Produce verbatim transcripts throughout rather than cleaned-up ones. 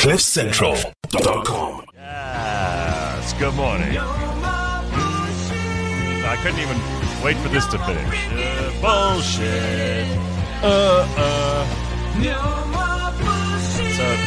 cliff central dot com. Yes, good morning. I couldn't even wait for this to finish. Uh, bullshit. Uh, uh. So,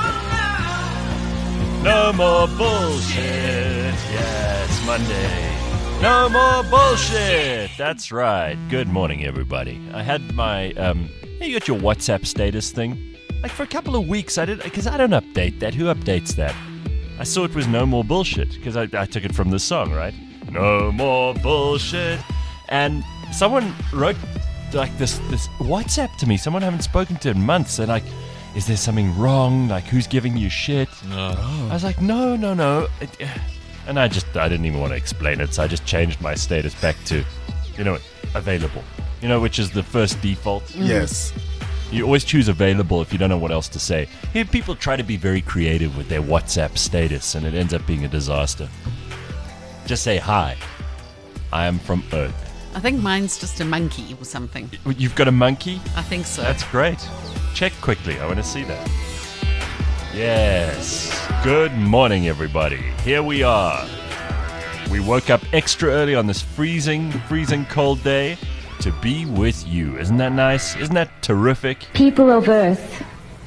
no more bullshit. Yeah, it's Monday. No more bullshit. That's right. Good morning, everybody. I had my, um, hey, you got your WhatsApp status thing? Like for a couple of weeks, I did, because I don't update that. Who updates that? I saw it was no more bullshit, because I, I took it from this song, right? No more bullshit. And someone wrote like this this WhatsApp to me. Someone I haven't spoken to in months. They're like, is there something wrong? Like, who's giving you shit? No. I was like, no, no, no. It, and I just, I didn't even want to explain it. So I just changed my status back to, you know, available. You know, which is the first default. Yes. You always choose available if you don't know what else to say. Here, people try to be very creative with their WhatsApp status, and it ends up being a disaster. Just say, hi, I am from Earth. I think mine's just a monkey or something. You've got a monkey? I think so. That's great. Check quickly. I want to see that. Yes. Good morning, everybody. Here we are. We woke up extra early on this freezing, freezing cold day to be with you. Isn't that nice? Isn't that terrific? People of Earth,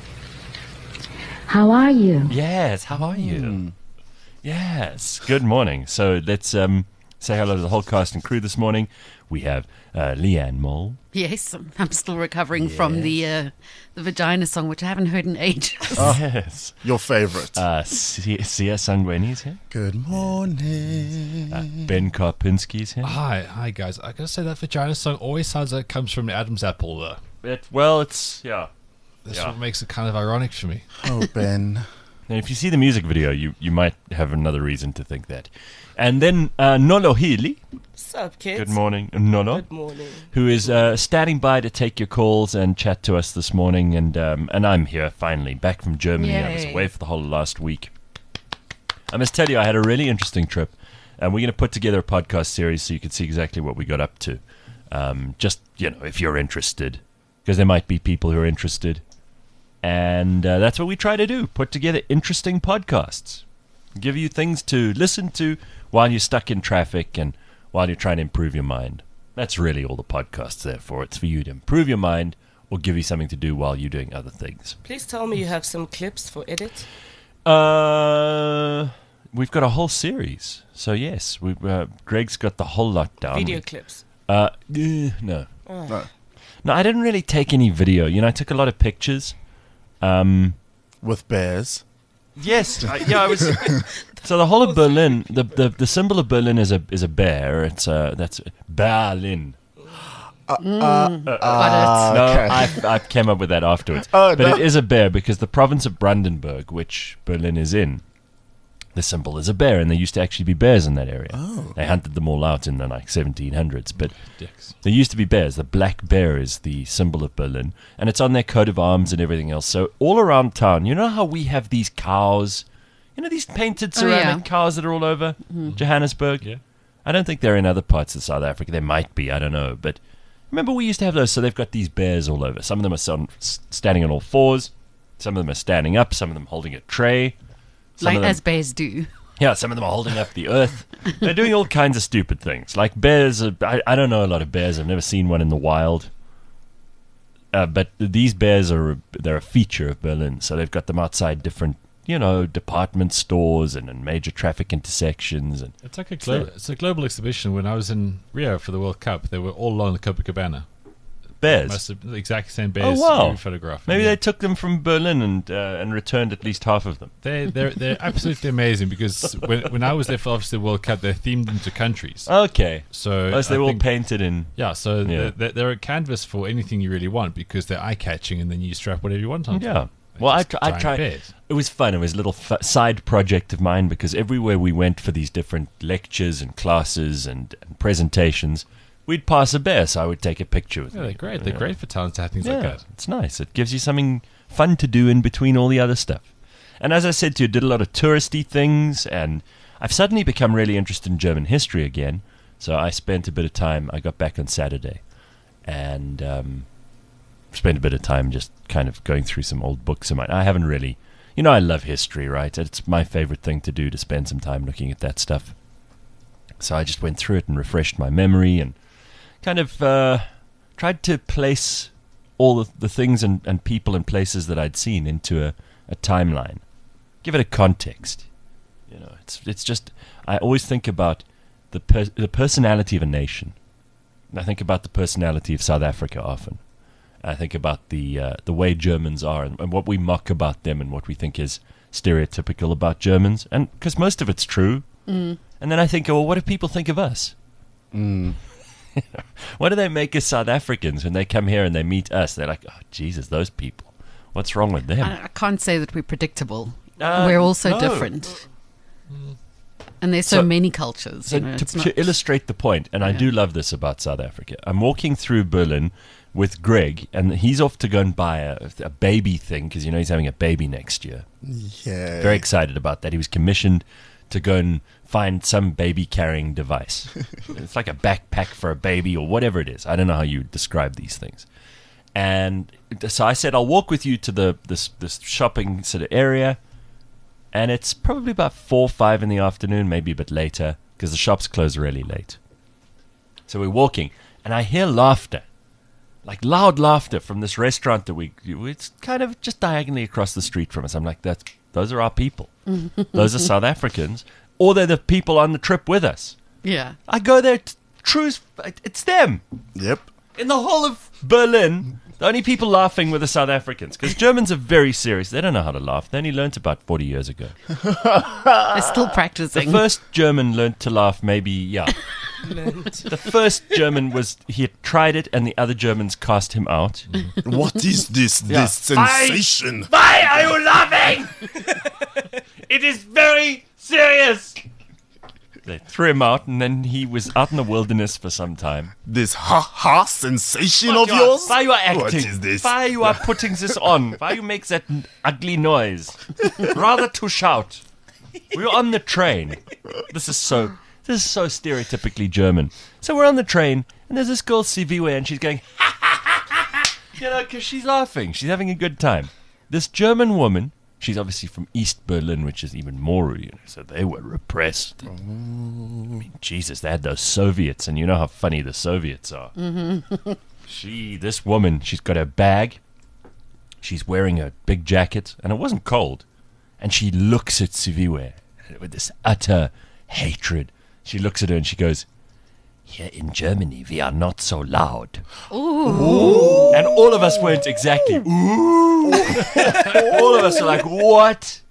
how are you? Yes. How are you? Mm. Yes. Good morning. So let's um, say hello to the whole cast and crew this morning. We have uh, Leanne Mole. Yes, I'm still recovering yes. from the uh, the vagina song, which I haven't heard in ages. Oh, yes. Your favorite. Uh, Sia Sangweni's here. Good morning. Uh, Ben Karpinski's here. Hi, hi guys. I gotta say that vagina song always sounds like it comes from the Adam's apple, though. It, well, it's, yeah. That's yeah. what makes it kind of ironic for me. Oh, Ben. And if you see the music video, you, you might have another reason to think that. And then uh, Nolo Healy. What's up, kids? Good morning, Nolo. Good morning. Who is uh, standing by to take your calls and chat to us this morning. And um, and I'm here, finally, back from Germany. Yay. I was away for the whole last week. I must tell you, I had a really interesting trip. And we're going to put together a podcast series so you can see exactly what we got up to. Um, just, you know, if you're interested. Because there might be people who are interested. And uh, that's what we try to do, put together interesting podcasts. Give you things to listen to while you're stuck in traffic and while you're trying to improve your mind. That's really all the podcast's there for. It's for you to improve your mind or give you something to do while you're doing other things. Please tell me you have some clips for edit. Uh, we've got a whole series. So, yes, we uh, Greg's got the whole lot down. Video we, clips. Uh, uh, no. Oh. No. No, I didn't really take any video. You know, I took a lot of pictures. Um, With bears. Yes, I, yeah, I was. So the whole of Berlin, the, the the symbol of Berlin is a is a bear. It's uh that's Berlin. Uh, Mm, uh, uh, No, okay. I I came up with that afterwards. Oh, but no. it is a bear because the province of Brandenburg, which Berlin is in, the symbol is a bear, and there used to actually be bears in that area. Oh. They hunted them all out in the like seventeen hundreds, but Dicks. there used to be bears. The black bear is the symbol of Berlin, and it's on their coat of arms and everything else. So all around town, you know how we have these cows, you know these painted Oh, ceramic yeah. cows that are all over Johannesburg? Yeah. I don't think they're in other parts of South Africa. There might be, I don't know. But remember we used to have those, so they've got these bears all over. Some of them are son- standing on all fours. Some of them are standing up. Some of them holding a tray. Some like of them- as bears do. yeah, some of them are holding up the earth. They're doing all kinds of stupid things. Like bears, are, I, I don't know a lot of bears. I've never seen one in the wild. Uh, but these bears are they're a feature of Berlin. So they've got them outside different, you know, department stores and, and major traffic intersections. And It's like a glo- it's a global exhibition. When I was in Rio for the World Cup, they were all along the Copacabana. bears. Must have the exact same bears. Oh, wow. you photographed. Maybe yeah. they took them from Berlin and uh, and returned at least half of them. They they're they're absolutely amazing because when when I was there for obviously the World Cup, they're themed into countries. Okay. So Oh, so they're I all think- painted in. Yeah, so Yeah. They're, they're a canvas for anything you really want because they're eye catching, and then you strap whatever you want on. Yeah. them. They're Well, I, just tr- I giant tried. bears. It was fun. It was a little f- side project of mine because everywhere we went for these different lectures and classes and, and presentations, we'd pass a bear, so I would take a picture with Yeah, me. they're great. They're Yeah. great for talents to have things Yeah, like that. it's nice. It gives you something fun to do in between all the other stuff. And as I said to you, did a lot of touristy things, and I've suddenly become really interested in German history again. So I spent a bit of time. I got back on Saturday, and um, spent a bit of time just kind of going through some old books of mine. I haven't really you know, I love history, right? It's my favorite thing to do, to spend some time looking at that stuff. So I just went through it and refreshed my memory and kind of uh, tried to place all the, the things and, and people and places that I'd seen into a, a timeline. Give it a context. You know, it's it's just, I always think about the per, the personality of a nation. And I think about the personality of South Africa often. I think about the uh, the way Germans are and, and what we mock about them and what we think is stereotypical about Germans. And because most of it's true. Mm. And then I think, well, what do people think of us? Mm. What do they make us South Africans when they come here and they meet us? They're like, oh, Jesus, those people. What's wrong with them? I, I can't say that we're predictable. Uh, we're all so no. different. And there's so, So- many cultures. So you know, to, it's not, to illustrate the point, and I Yeah. do love this about South Africa, I'm walking through Berlin with Greg, and he's off to go and buy a, a baby thing because, you know, he's having a baby next year. Yeah. Very excited about that. He was commissioned to go and find some baby carrying device. It's like a backpack for a baby or whatever it is. I don't know how you describe these things. And so I said, I'll walk with you to the this this shopping sort of area. And it's probably about four or five in the afternoon, maybe a bit later, because the shops close really late. So we're walking, and I hear laughter, like loud laughter from this restaurant that we. It's kind of just diagonally across the street from us. I'm like, that's those are our people. Those are South Africans, or they're the people on the trip with us. yeah. I go there, t- true, as- it's them. Yep. In the whole of Berlin, the only people laughing were the South Africans, because Germans are very serious. They don't know how to laugh. They only learnt about forty years ago. They're still The practicing. first German learnt to laugh maybe, yeah. The first German was, he had tried it, and the other Germans cast him out. What is this? Yeah. This sensation? Why are you laughing? It is very serious. They threw him out, and then he was out in the wilderness for some time. This ha ha sensation of Why you are- yours? Why you are acting? What is this? Why you are putting this on? Why you make that n- ugly noise? Rather to shout. We're on the train. This is so. This is so stereotypically German. So we're on the train, and there's this girl Siviwe, and she's going, ha ha ha ha ha, you know, because she's laughing. She's having a good time. This German woman. She's obviously from East Berlin, which is even more, you know, so they were repressed. I mean, Jesus, they had those Soviets, and you know how funny the Soviets are. Mm-hmm. she, this woman, she's got her bag, she's wearing a big jacket, and it wasn't cold, and she looks at Siviwe with this utter hatred. She looks at her and she goes, here in Germany, we are not so loud. Ooh. And all of us went exactly, ooh. All of us are like, what?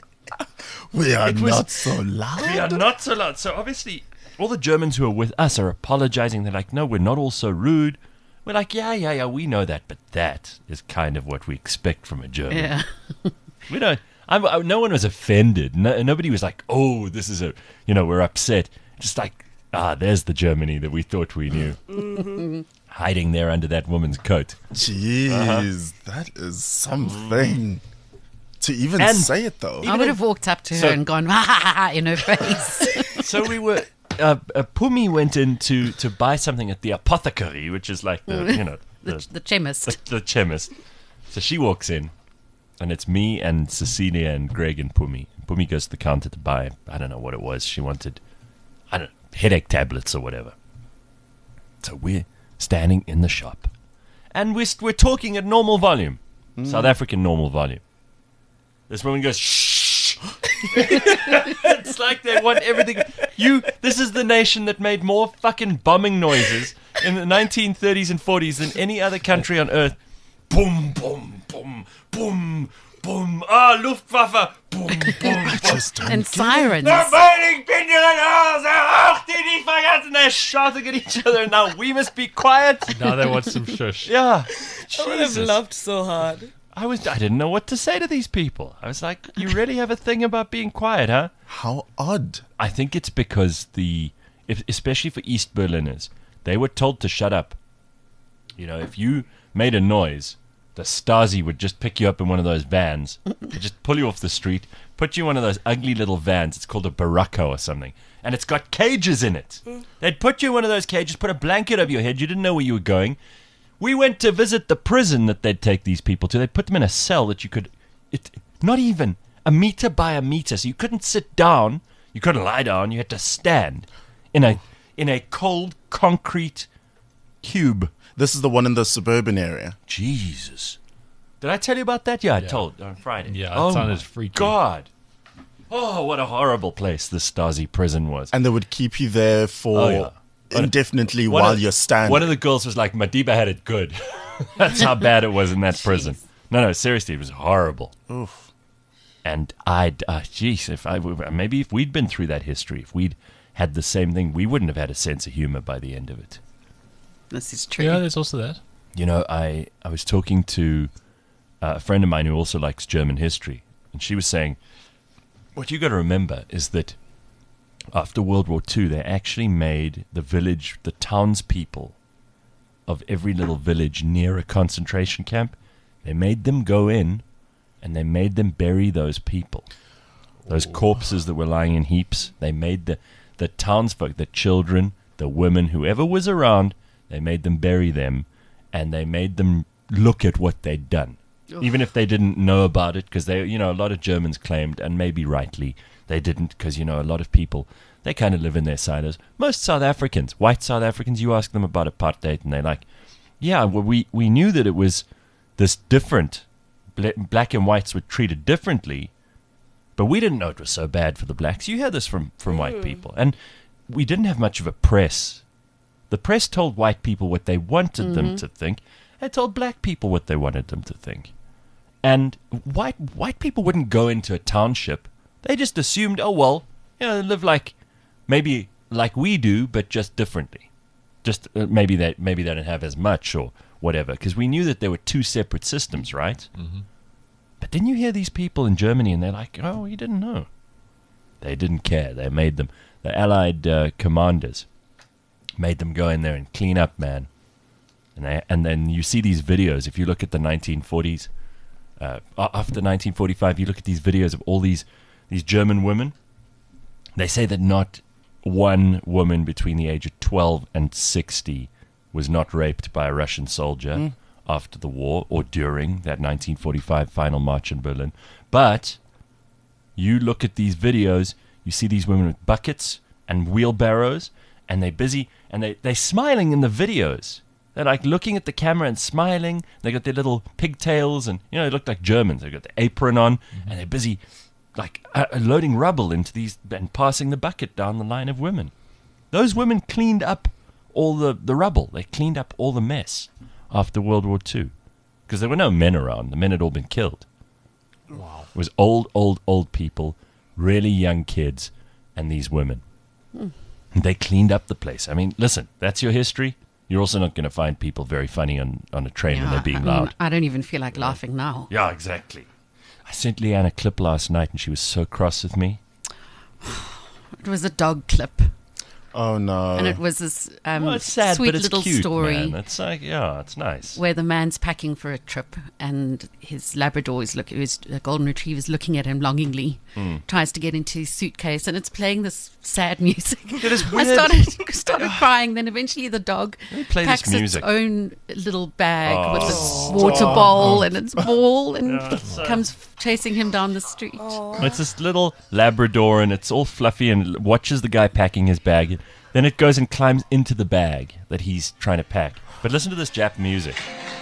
We are It was- not so loud. We are not so loud. So obviously, all the Germans who are with us are apologizing. They're like, no, we're not all so rude. We're like, yeah, yeah, yeah, we know that. But that is kind of what we expect from a German. Yeah. We don't, I'm, I, no one was offended. No, nobody was like, oh, this is a, you know, we're upset. Just like, ah, there's the Germany that we thought we knew. Hiding there under that woman's coat. Jeez, Uh-huh. that is something. To even And- say it though. I would have walked up to her So- and gone, ha ha ha, ha in her face. So we were, uh, uh, Pumi went in to, to buy something at the apothecary, which is like the, you know, the, the, the chemist. the chemist. So she walks in, and it's me and Cecilia and Greg and Pumi. Pumi goes to the counter to buy, I don't know what it was. She wanted, I don't know, headache tablets or whatever. So we're standing in the shop, and we're, we're talking at normal volume, South African normal volume. This woman goes, shh. It's like they want everything. You, this is the nation that made more fucking bombing noises in the nineteen thirties and forties than any other country on earth. Boom, boom, boom, boom, boom. Ah, Luftwaffe. Boom, boom, boom. Just don't And get sirens. The burning Pinguin Hose, auch die nicht vergessen. They're shouting at each other now. We must be quiet. Now they want some shush. Yeah. I would have Jesus. laughed so hard. I was. I didn't know what to say to these people. I was like, "You really have a thing about being quiet, huh?" How odd. I think it's because the, if, especially for East Berliners, they were told to shut up. You know, if you made a noise, the Stasi would just pick you up in one of those vans, they'd just pull you off the street, put you in one of those ugly little vans. It's called a baracco or something, and it's got cages in it. They'd put you in one of those cages, put a blanket over your head. You didn't know where you were going. We went to visit the prison that they'd take these people to. They'd put them in a cell that you could, it, not even a meter by a meter. So you couldn't sit down, you couldn't lie down, you had to stand in a in a cold concrete cube. This is the one in the suburban area. Jesus. Did I tell you about that? Yeah, I Yeah. told on Friday. Yeah, it oh sounded my freaky. God. Oh, what a horrible place this Stasi prison was. And they would keep you there for Oh, yeah. indefinitely One while of- you're standing. One of the girls was like, Madiba had it good. That's how bad it was in that prison. No, no, seriously, it was horrible. Oof. And I'd, uh, geez, if I, maybe if we'd been through that history, if we'd had the same thing, we wouldn't have had a sense of humor by the end of it. This is true. Yeah, there's also that. You know, I, I was talking to uh, a friend of mine who also likes German history, and she was saying, what you got to remember is that after World War Two, they actually made the village, the townspeople of every little village near a concentration camp, they made them go in and they made them bury those people. Those corpses that were lying in heaps, they made the, the townsfolk, the children, the women, whoever was around, they made them bury them, and they made them look at what they'd done. Even if they didn't know about it, because they, you know, a lot of Germans claimed, and maybe rightly, they didn't, because, you know, a lot of people, they kind of live in their silos. Most South Africans, white South Africans, you ask them about apartheid, and they're like, yeah, well, we, we knew that it was this different. Bla- black and whites were treated differently, but we didn't know it was so bad for the blacks. You hear this from, from white people. And we didn't have much of a press. The press told white people what they wanted them to think. They told black people what they wanted them to think. And white white people wouldn't go into a township. They just assumed, oh, well, you know, they live like, maybe like we do, but just differently. Just uh, maybe they maybe they don't have as much or whatever. Because we knew that there were two separate systems, right? Mm-hmm. But then you hear these people in Germany and they're like, oh, you didn't know. They didn't care. They made them, the Allied uh, commanders, made them go in there and clean up, man. And they, and then you see these videos. If you look at the nineteen forties, uh, after nineteen forty-five, you look at these videos of all these these German women. They say that not one woman between the age of twelve and sixty was not raped by a Russian soldier mm. after the war or during that nineteen forty-five final march in Berlin. But you look at these videos, you see these women with buckets and wheelbarrows, and they're busy, and they, they're smiling in the videos. They're like looking at the camera and smiling. They got their little pigtails, and you know they look like Germans. They got the apron on, mm-hmm. and they're busy, like uh, loading rubble into these and passing the bucket down the line of women. Those women cleaned up all the, the rubble. They cleaned up all the mess after World War Two, because there were no men around. The men had all been killed. Wow! It was old, old, old people, really young kids, and these women. Mm. They cleaned up the place. I mean, listen, that's your history. You're also not going to find people very funny on, on a train Yeah, when they're being I mean, loud. I don't even feel like laughing now. Yeah, exactly. I sent Leanne a clip last night, and she was so cross with me. It was a dog clip. Oh, no. And it was this um, Well, it's sad, sweet but it's little cute, story man. It's like, yeah, it's nice. where the man's packing for a trip and his Labrador is looking, his golden retriever is looking at him longingly, Mm. tries to get into his suitcase, and it's playing this sad music. It is I weird. started started crying. Then eventually the dog me play this packs music. its own little bag Oh. with its water bowl and its ball, and Yeah, it's so- comes chasing him down the street. It's this little Labrador, and it's all fluffy, and watches the guy packing his bag. Then it goes and climbs into the bag that he's trying to pack. But listen to this Jap music.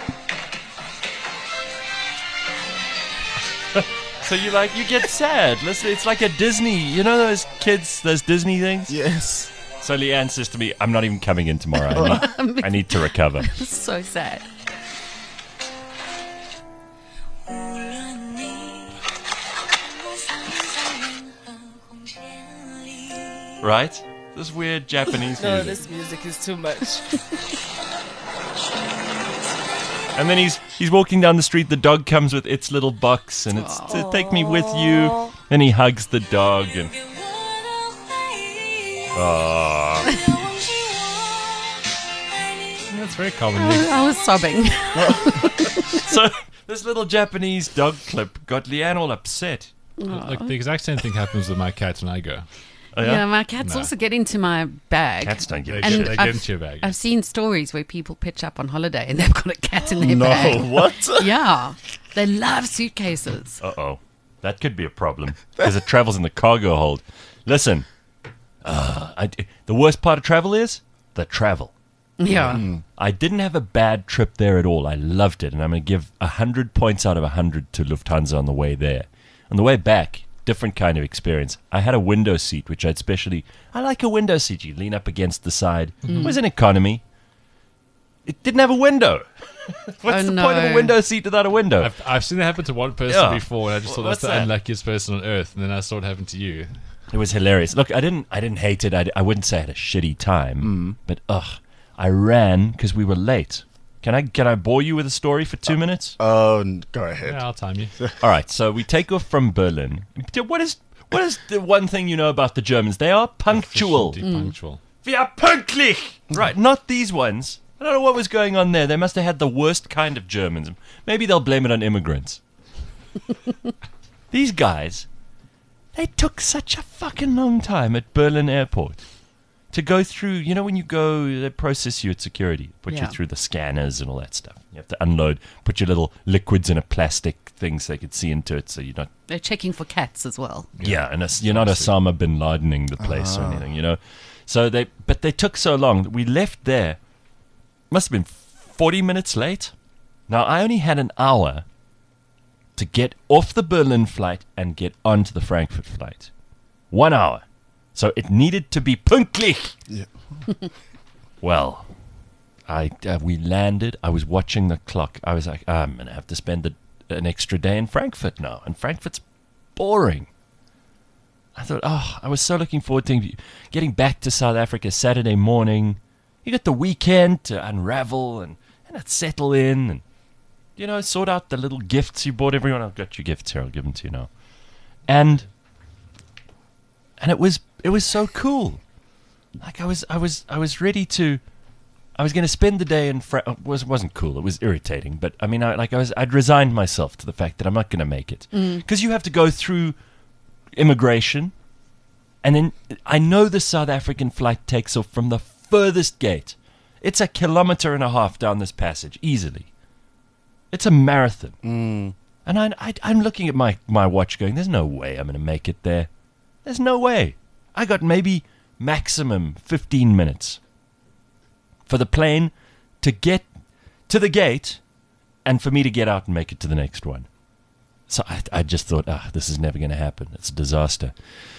So you like, you get sad. Listen, it's like a Disney. You know those kids, those Disney things? Yes. So Leanne says to me, I'm not even coming in tomorrow. I need, I need to recover. It's so sad. Right? This weird Japanese No, music. this music is too much. And then he's he's walking down the street. The dog comes with its little box, and it's to take me with you. Then he hugs the dog, and oh, That's very common. I was sobbing. so this little Japanese dog clip got Leanne all upset. Like the exact same thing happens with my cat when I go. Oh, Yeah, yeah? my cats Nah. also get into my bag. Cats don't give They a get, shit. they I've- get into your bag. I've seen stories where people pitch up on holiday and they've got a cat in their No, bag. what? Yeah, they love suitcases. Uh oh. That could be a problem because it travels in the cargo hold. Listen, uh, I, the worst part of travel is the travel. Yeah. I didn't have a bad trip there at all. I loved it, and I'm going to give one hundred points out of one hundred to Lufthansa on the way there. On the way back, different kind of experience. I had a window seat, which I'd specially... I like a window seat. You lean up against the side. It was an economy. It didn't have a window. What's Oh, the no. point of a window seat without a window? I've, I've seen it happen to one person Yeah. before, and I just thought What's that's the that? unluckiest person on earth, and then I saw it happen to you. It was hilarious. Look, I didn't I didn't hate it. I, I wouldn't say I had a shitty time, but ugh, I ran because we were late. Can I can I bore you with a story for two minutes? Oh, n- go ahead. Yeah, I'll time you. All right, so we take off from Berlin. What is what is the one thing you know about the Germans? They are punctual. Efficient, punctual. We are pünktlich. Right, not these ones. I don't know what was going on there. They must have had the worst kind of Germans. Maybe they'll blame it on immigrants. These guys, they took such a fucking long time at Berlin airport to go through. You know, when you go, they process you at security, put you Yeah. through the scanners and all that stuff. You have to unload, put your little liquids in a plastic thing so they could see into it, so you're not. They're checking for cats as well. Yeah, and it's, you're not Osama bin Ladening the place or anything, you know. So they, but they took so long. We left there. Must have been forty minutes late. Now I only had an hour to get off the Berlin flight and get onto the Frankfurt flight. One hour. So it needed to be pünktlich. Yeah. Well, I uh, we landed. I was watching the clock. I was like, "Ah, I'm gonna have to spend a, an extra day in Frankfurt now, and Frankfurt's boring. I thought, oh, I was so looking forward to getting back to South Africa Saturday morning. You got the weekend to unravel and, and settle in and, you know, sort out the little gifts you bought everyone. I've got your gifts here. I'll give them to you now. And and it was it was so cool. Like I was I was I was ready to. I was going to spend the day in. Fra- it was wasn't cool. It was irritating. But I mean, I, like I was, I'd resigned myself to the fact that I'm not going to make it because you have to go through immigration, and then I know the South African flight takes off from the furthest gate. It's a kilometer and a half down this passage easily. It's a marathon, Mm. and I, I I'm looking at my my watch, going, "There's no way I'm going to make it there. There's no way." I got maybe maximum fifteen minutes for the plane to get to the gate and for me to get out and make it to the next one. So I, I just thought, ah, this is never going to happen. It's a disaster.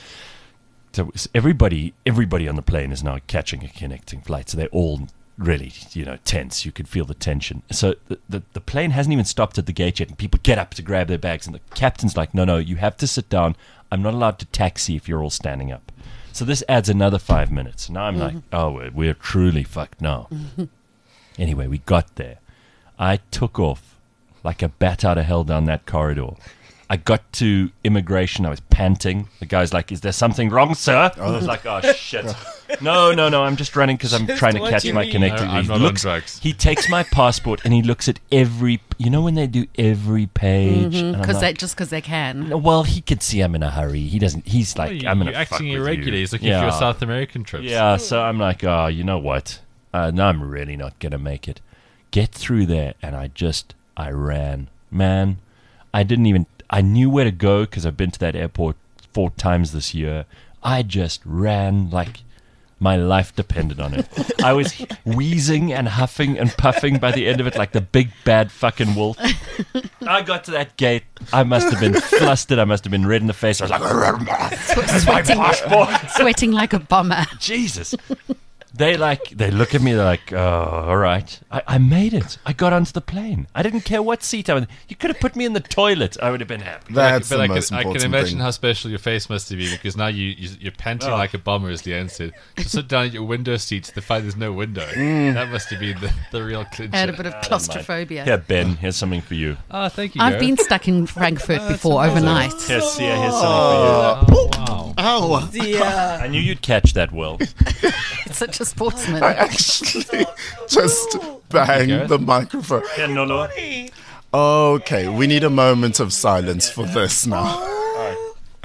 So everybody, everybody on the plane is now catching a connecting flight. So they're all really, you know, tense. You could feel the tension. So the, the, the plane hasn't even stopped at the gate yet, and people get up to grab their bags, and the captain's like, no, no, you have to sit down. I'm not allowed to taxi if you're all standing up. So this adds another five minutes. Now I'm like, oh, we're, we're truly fucked now. Anyway, we got there. I took off like a bat out of hell down that corridor. I got to immigration. I was panting. The guy's like, "Is there something wrong, sir?" I was like, "Oh shit! No, no, no! I'm just running because I'm Just trying to what catch you my need. connector." No, I'm He not on looks- drugs. He takes my passport and he looks at every. You know when they do every page, And I'm Because like, they just because they can. "No, well, he can see I'm in a hurry. He doesn't. He's like, Well, you- I'm in you're a fuck acting with irregular. you. He's looking yeah. for your South American trips. Yeah, so I'm like, oh, you know what? Uh, no, I'm really not going to make it. Get through there, and I just, I ran. Man, I didn't even, I knew where to go because I've been to that airport four times this year. I just ran like my life depended on it. I was wheezing and huffing and puffing by the end of it like the big bad fucking wolf. I got to that gate. I must have been flustered. I must have been red in the face. I was like, Sweating, sweating like a bomber. Jesus. They like they look at me, they're like, oh, all right. I, I made it. I got onto the plane. I didn't care what seat I was in. You could have put me in the toilet. I would have been happy. That's but the I most can, I important can imagine thing. how special your face must be because now you, you you're panting Oh. like a bomber, as Leanne said. To sit down at your window seat to find there's no window. Mm. That must have been the, the real clincher. I had a bit of claustrophobia. Here, Ben, here's something for you. Oh, thank you. I've Gareth. been stuck in Frankfurt before amazing. overnight. Here's, yeah, here's something Oh, wow. Ow! Yeah. for you. I knew you'd catch that, Will. It's such a sportsman. I actually just banged Gareth? the microphone. Yeah, no, no. Okay, we need a moment of silence for this now.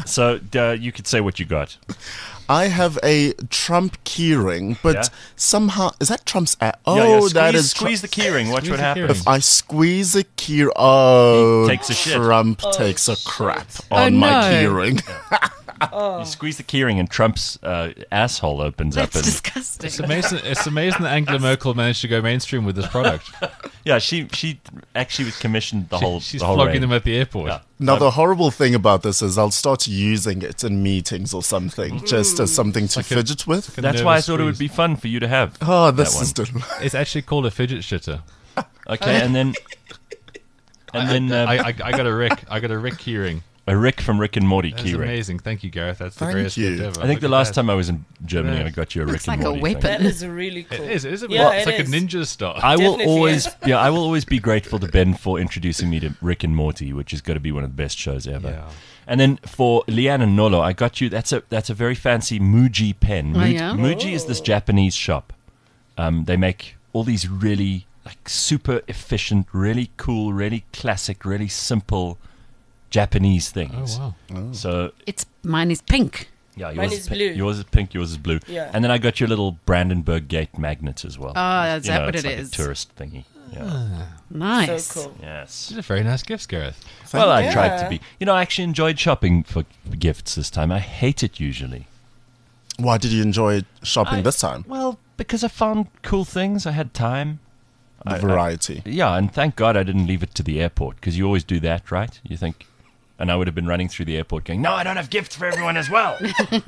So uh, you could say what you got. I have a Trump keyring, but Yeah. somehow is that Trump's? A- oh, Yeah, yeah, squeeze, that is squeeze the keyring. Watch Squeeze what the happens. keyring. If I squeeze a key, oh, He takes a shit. Trump Oh, takes a shit. crap Oh, on my no. keyring. You squeeze the keyring and Trump's uh, asshole opens That's up. And, disgusting. It's amazing. It's amazing that Angela Merkel managed to go mainstream with this product. yeah, she she actually commissioned the She- whole she's the whole flogging range. them at the airport. Yeah. Now, the horrible thing about this is I'll start using it in meetings or something, just as something to like a- fidget with. a That's why I nervous thought it would be squeeze. fun for you to have. Oh, that this one. is del- It's actually called a fidget shitter. Okay, and then and then um, I, I, I got a Rick. I got a Rick keyring. a Rick from Rick and Morty That's keyring. amazing. Thank you, Gareth. That's the Thank greatest you. gift ever. I think the Look at last that. time I was in Germany, Yeah. I got you a Looks Rick and like a Morty weapon. thing. That is really cool. It is. It is a Yeah, It's it like is. a ninja star. I will Definitely always, is. yeah, I will always be grateful to Ben for introducing me to Rick and Morty, which is going to be one of the best shows ever. Yeah. And then for Leanne and Nolo, I got you. That's a that's a very fancy Muji pen. Oh, Muji, yeah? Muji is this Japanese shop. Um, they make all these really like super efficient, really cool, really classic, really simple Japanese things. Oh wow. So It's mine is pink. yeah, yours Mine is pi- blue. Yours is pink. Yours is blue. Yeah. And then I got your little Brandenburg Gate magnet as well. Oh, is You that know, what it's it like is? A tourist thingy. Yeah. Nice. So cool. Yes. These are very nice gifts, Gareth. Well, I you. tried to Yeah. be. You know, I actually enjoyed shopping for gifts this time. I hate it usually. Why did you enjoy shopping I- this time? Well, because I found cool things. I had time. The I- I- variety. Yeah, and thank God I didn't leave it to the airport because you always do that, right? You think, and I would have been running through the airport going, "No, I don't have gifts for everyone as well."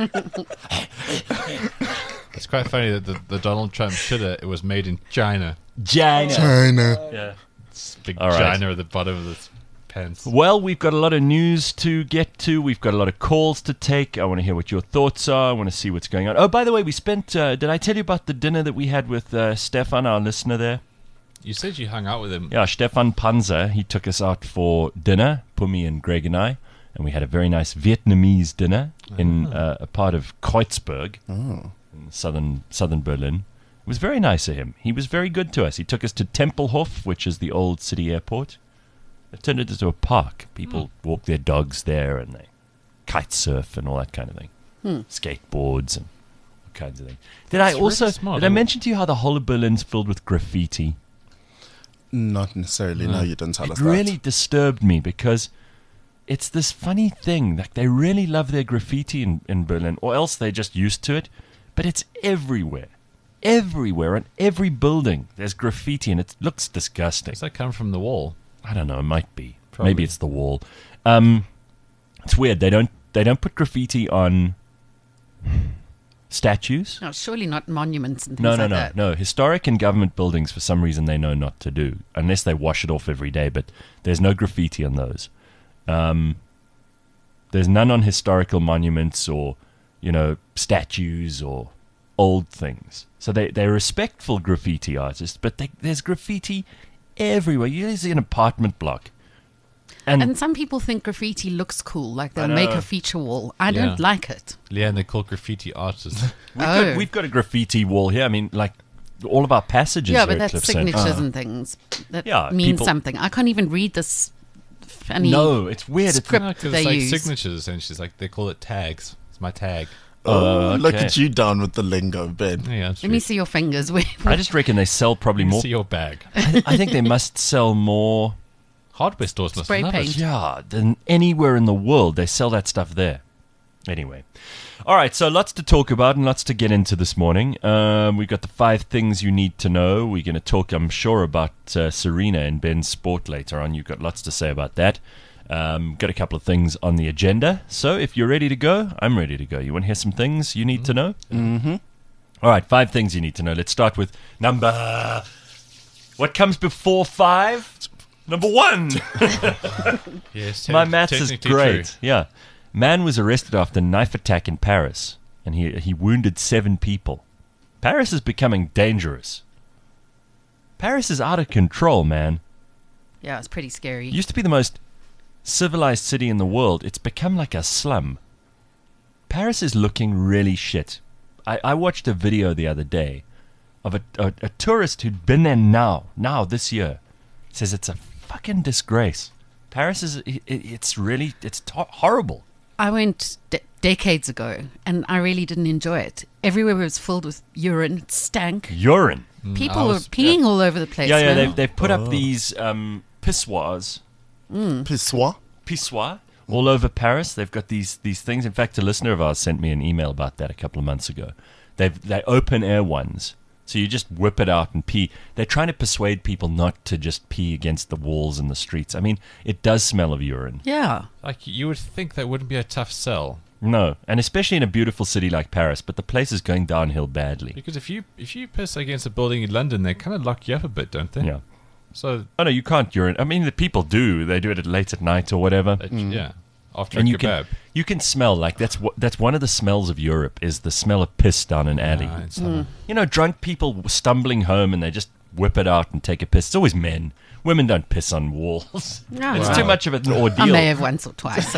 It's quite funny that the, the Donald Trump shitter, it was made in China. China. China. Yeah. It's big All right. China at the bottom of this pants. Well, we've got a lot of news to get to. We've got a lot of calls to take. I want to hear what your thoughts are. I want to see what's going on. Oh, by the way, we spent. Uh, did I tell you about the dinner that we had with uh, Stefan, our listener there? You said you hung out with him. Yeah, Stefan Panzer. He took us out for dinner, Pumi and Greg and I, and we had a very nice Vietnamese dinner in uh, a part of Kreuzberg, in southern southern Berlin. It was very nice of him. He was very good to us. He took us to Tempelhof, which is the old city airport. It turned it into a park. People walk their dogs there, and they kite surf and all that kind of thing. Skateboards and all kinds of things. Did I That's also really smart. did I mention to you how the whole of Berlin's filled with graffiti? Not necessarily. No, you didn't tell It us really that. disturbed me because it's this funny thing. Like they really love their graffiti in, in Berlin, or else they're just used to it. But it's everywhere. Everywhere. On every building, there's graffiti, and it looks disgusting. Does that come from the wall? I don't know. It might be. Probably. Maybe it's the wall. Um, it's weird. They don't. They don't put graffiti on statues. No, surely not monuments and things No, no, like no, that. no. Historic and government buildings, for some reason, they know not to do, unless they wash it off every day. But there's no graffiti on those. Um, there's none on historical monuments or, you know, statues or old things. So they they're respectful graffiti artists, but they, there's graffiti everywhere. You see an apartment block, and, And some people think graffiti looks cool, like I they'll make know. a feature wall. I Yeah. don't like it. Leanne, they call graffiti artists. we've, Oh. got, we've got a graffiti wall here. I mean, like all of our passages. yeah, are but that's Eclipse Center. signatures and things that Yeah, mean people- something. I can't even read this funny No, it's weird. It's script No, 'cause they it's like use. signatures, essentially. It's like they call it tags. It's my tag. Oh, Oh, look okay. at you down with the lingo, Ben. Yeah, that's Let me true. see your fingers. Where- I just reckon they sell probably Let me more. see your bag. I, I think they must sell more. Hardware stores must Spray love paint. it. Yeah, than anywhere in the world. They sell that stuff there. Anyway. All right, so lots to talk about and lots to get into this morning. Um, we've got the five things you need to know. We're going to talk, I'm sure, about uh, Serena and Ben's sport later on. You've got lots to say about that. Um, got a couple of things on the agenda. So if you're ready to go, I'm ready to go. You want to hear some things you need to know? Mm-hmm. All right, five things you need to know. Let's start with number... What comes before five? Number one. Yes, te- My maths is technically great. true. Yeah. Man was arrested after a knife attack in Paris, and he, he wounded seven people. Paris is becoming dangerous. Paris is out of control, man. yeah, it's pretty scary. It used to be the most civilized city in the world. It's become like a slum. Paris is looking really shit. I, I watched a video the other day of a, a, a tourist who'd been there now, now this year. Says it's a fucking disgrace. Paris is, it, it's really, it's to- horrible. I went de- decades ago, and I really didn't enjoy it. Everywhere was filled with urine. It stank. Urine. People I were was- peeing all over the place. Yeah, yeah. man. They've they've put up these um, pissoirs, Pissoir? pissoir, all over Paris. They've got these these things. In fact, a listener of ours sent me an email about that a couple of months ago. They've they open air ones, so you just whip it out and pee. They're trying to persuade people not to just pee against the walls in the streets. I mean, it does smell of urine. Yeah. Like, you would think that wouldn't be a tough sell. No, and especially in a beautiful city like Paris, but the place is going downhill badly. Because if you if you piss against a building in London, they kind of lock you up a bit, don't they? Yeah. So, Oh no, you can't urine. I mean, the people do. They do it at late at night or whatever. it, yeah. After And a you kebab. can you can smell like that's what that's one of the smells of Europe is the smell of piss down an alley. Ah, in summer. You know, drunk people stumbling home and they just whip it out and take a piss. It's always men. Women don't piss on walls. No, It's no. too much of an ordeal. I may have once or twice.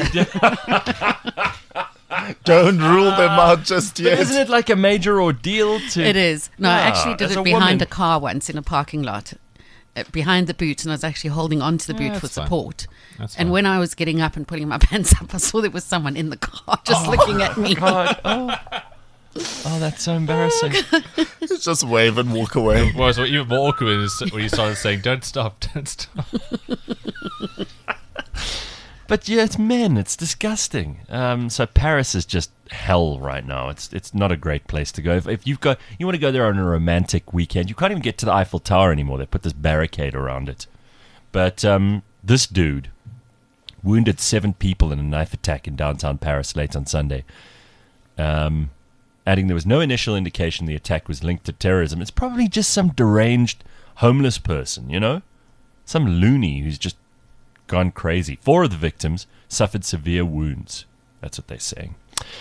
Don't rule them out just But yet. isn't it like a major ordeal to? It is. No, I Yeah, actually did as it a behind woman. a car once in a parking lot, uh, behind the boot, and I was actually holding onto the Yeah, boot for that's fine. support. That's And fine. when I was getting up and putting my pants up, I saw there was someone in the car just looking at me. God, oh. oh, that's so embarrassing. Just wave and walk away. Well, so even more awkward is when you started saying, "Don't stop, don't stop." But yeah, it's men. It's disgusting. Um, so Paris is just hell right now. It's it's not a great place to go. If, if you've got you want to go there on a romantic weekend, you can't even get to the Eiffel Tower anymore. They put this barricade around it. But um, this dude wounded seven people in a knife attack in downtown Paris late on Sunday. Um, adding there was no initial indication the attack was linked to terrorism. It's probably just some deranged homeless person, you know, some loony who's just gone crazy. Four of the victims suffered severe wounds. That's what they're saying.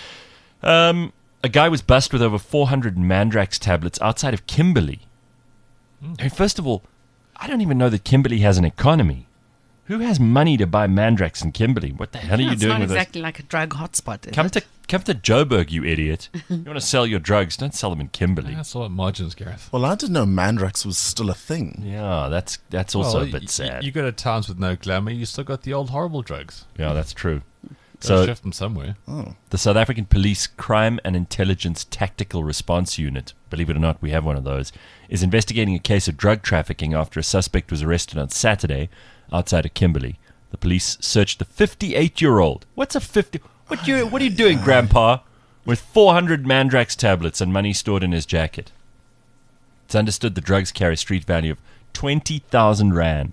Um, a guy was busted with over four hundred Mandrax tablets outside of Kimberley. I mean, first of all, I don't even know that Kimberley has an economy. Who has money to buy Mandrax in Kimberley? What the hell are Yeah, you it's doing not with exactly like a drug hotspot. those? Is Come it? to come to Joburg, you idiot. You want to sell your drugs? Don't sell them in Kimberley. That's all margins, Gareth. Well, I didn't know Mandrax was still a thing. Yeah, that's that's also Well, a bit y- sad. You go to towns with no glamour, you still got the old horrible drugs. yeah, that's true. So So shift them somewhere. the South African Police Crime and Intelligence Tactical Response Unit, believe it or not, we have one of those, is investigating a case of drug trafficking after a suspect was arrested on Saturday outside of Kimberley. The police searched the fifty-eight-year-old. What's a fifty? What you? What are you doing, Grandpa? With four hundred Mandrax tablets and money stored in his jacket. It's understood the drugs carry a street value of twenty thousand rand.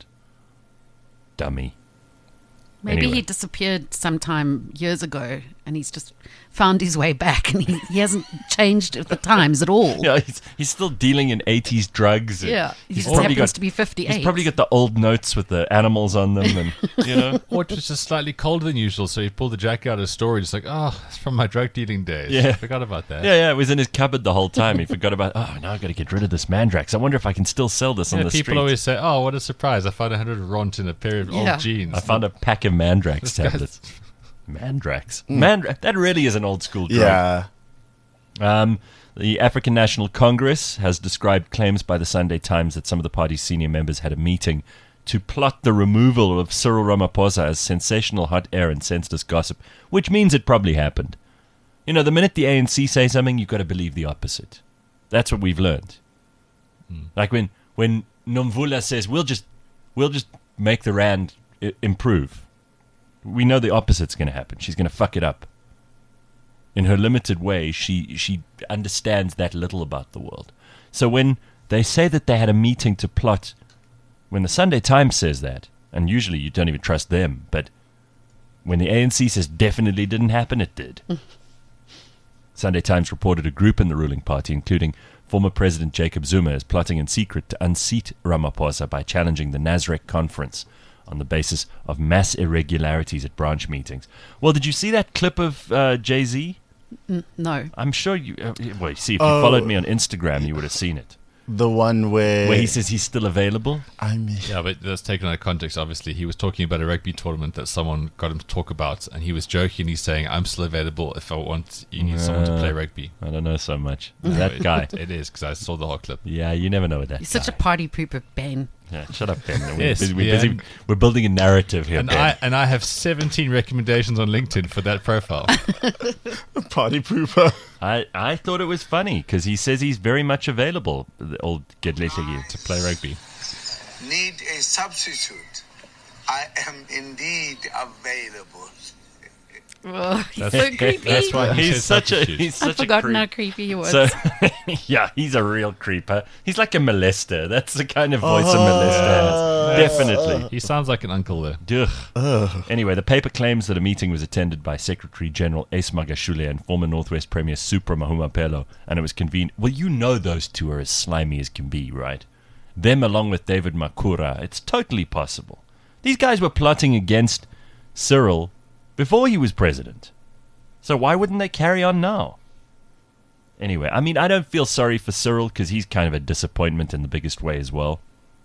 Dummy. Maybe Anyway. he disappeared sometime years ago and he's just found his way back and he, he hasn't changed with the times at all. Yeah, he's, he's still dealing in eighties drugs. and Yeah, he he's just probably happens got to be fifty-eight. He's probably got the old notes with the animals on them, and you know. Or it was just slightly colder than usual, so he pulled the jacket out of storage. It's like, oh, it's from my drug dealing days. Yeah. I forgot about that. Yeah, yeah, it was in his cupboard the whole time. He forgot about. Oh, now I've got to get rid of this Mandrax. I wonder if I can still sell this Yeah, on the people street. always say, oh, what a surprise. I found a hundred ront in a pair of Yeah. old jeans. I found a pack of Mandrax This guy's- tablets. Mandrax, Mandrax. That really is an old school drug. Yeah. Um, the African National Congress has described claims by the Sunday Times that some of the party's senior members had a meeting to plot the removal of Cyril Ramaphosa as sensational hot air and senseless gossip, which means it probably happened. You know, the minute the A N C say something, you've got to believe the opposite. That's what we've learned. Like when when Nomvula says, we'll just, we'll just make the Rand I- improve. We know the opposite's going to happen. She's going to fuck it up. In her limited way, she she understands that little about the world. So when they say that they had a meeting to plot, when the Sunday Times says that, and usually you don't even trust them, but when the A N C says definitely didn't happen, it did. Sunday Times reported a group in the ruling party, including former President Jacob Zuma, is plotting in secret to unseat Ramaphosa by challenging the Nasrec conference on the basis of mass irregularities at branch meetings. Well, did you see that clip of uh, Jay-Z? No. I'm sure you... Uh, well, you see, if you Oh. followed me on Instagram, you would have seen it. The one where, Where he says he's still available. I mean, Yeah, but that's taken out of context, obviously. He was talking about a rugby tournament that someone got him to talk about, and he was joking. He's saying, I'm still available if I want, you need someone to play rugby. I don't know so much. That guy. It is, because I saw the whole clip. Yeah, you never know with that You're such a guy. party pooper, Ben. Yeah, shut up, Ben. We're, Yes, busy, we're, yeah. busy, we're building a narrative here, And Ben. I and I have seventeen recommendations on LinkedIn for that profile. Party pooper. I, I thought it was funny because he says he's very much available, the old Gedlesegi. To play rugby. Need a substitute. I am indeed available. Oh, he's That's- so creepy. that's why he He's says such a substitute. he's I've such a forgotten creep. how creepy he was. So yeah, he's a real creeper. He's like a molester. That's the kind of voice a molester has. Definitely. He sounds like an uncle there. Ugh. Anyway, the paper claims that a meeting was attended by Secretary General Ace Magashule and former Northwest Premier Supra Mahumapelo, and it was convened. Well, you know those two are as slimy as can be, right? Them along with David Makura. It's totally possible. These guys were plotting against Cyril before he was president. So why wouldn't they carry on now? Anyway, I mean, I don't feel sorry for Cyril because he's kind of a disappointment in the biggest way as well.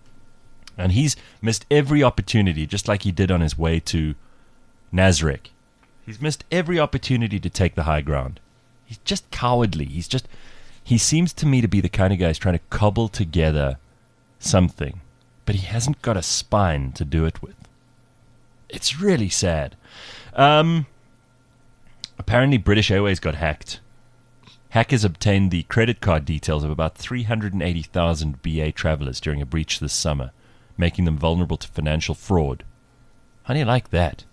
And he's missed every opportunity, just like he did on his way to Nasrec. He's missed every opportunity to take the high ground. He's just cowardly. He's just, he seems to me to be the kind of guy who's trying to cobble together something, but he hasn't got a spine to do it with. It's really sad. Um, apparently British Airways got hacked. Hackers obtained the credit card details of about three hundred eighty thousand B A travelers during a breach this summer, making them vulnerable to financial fraud. How do you like that?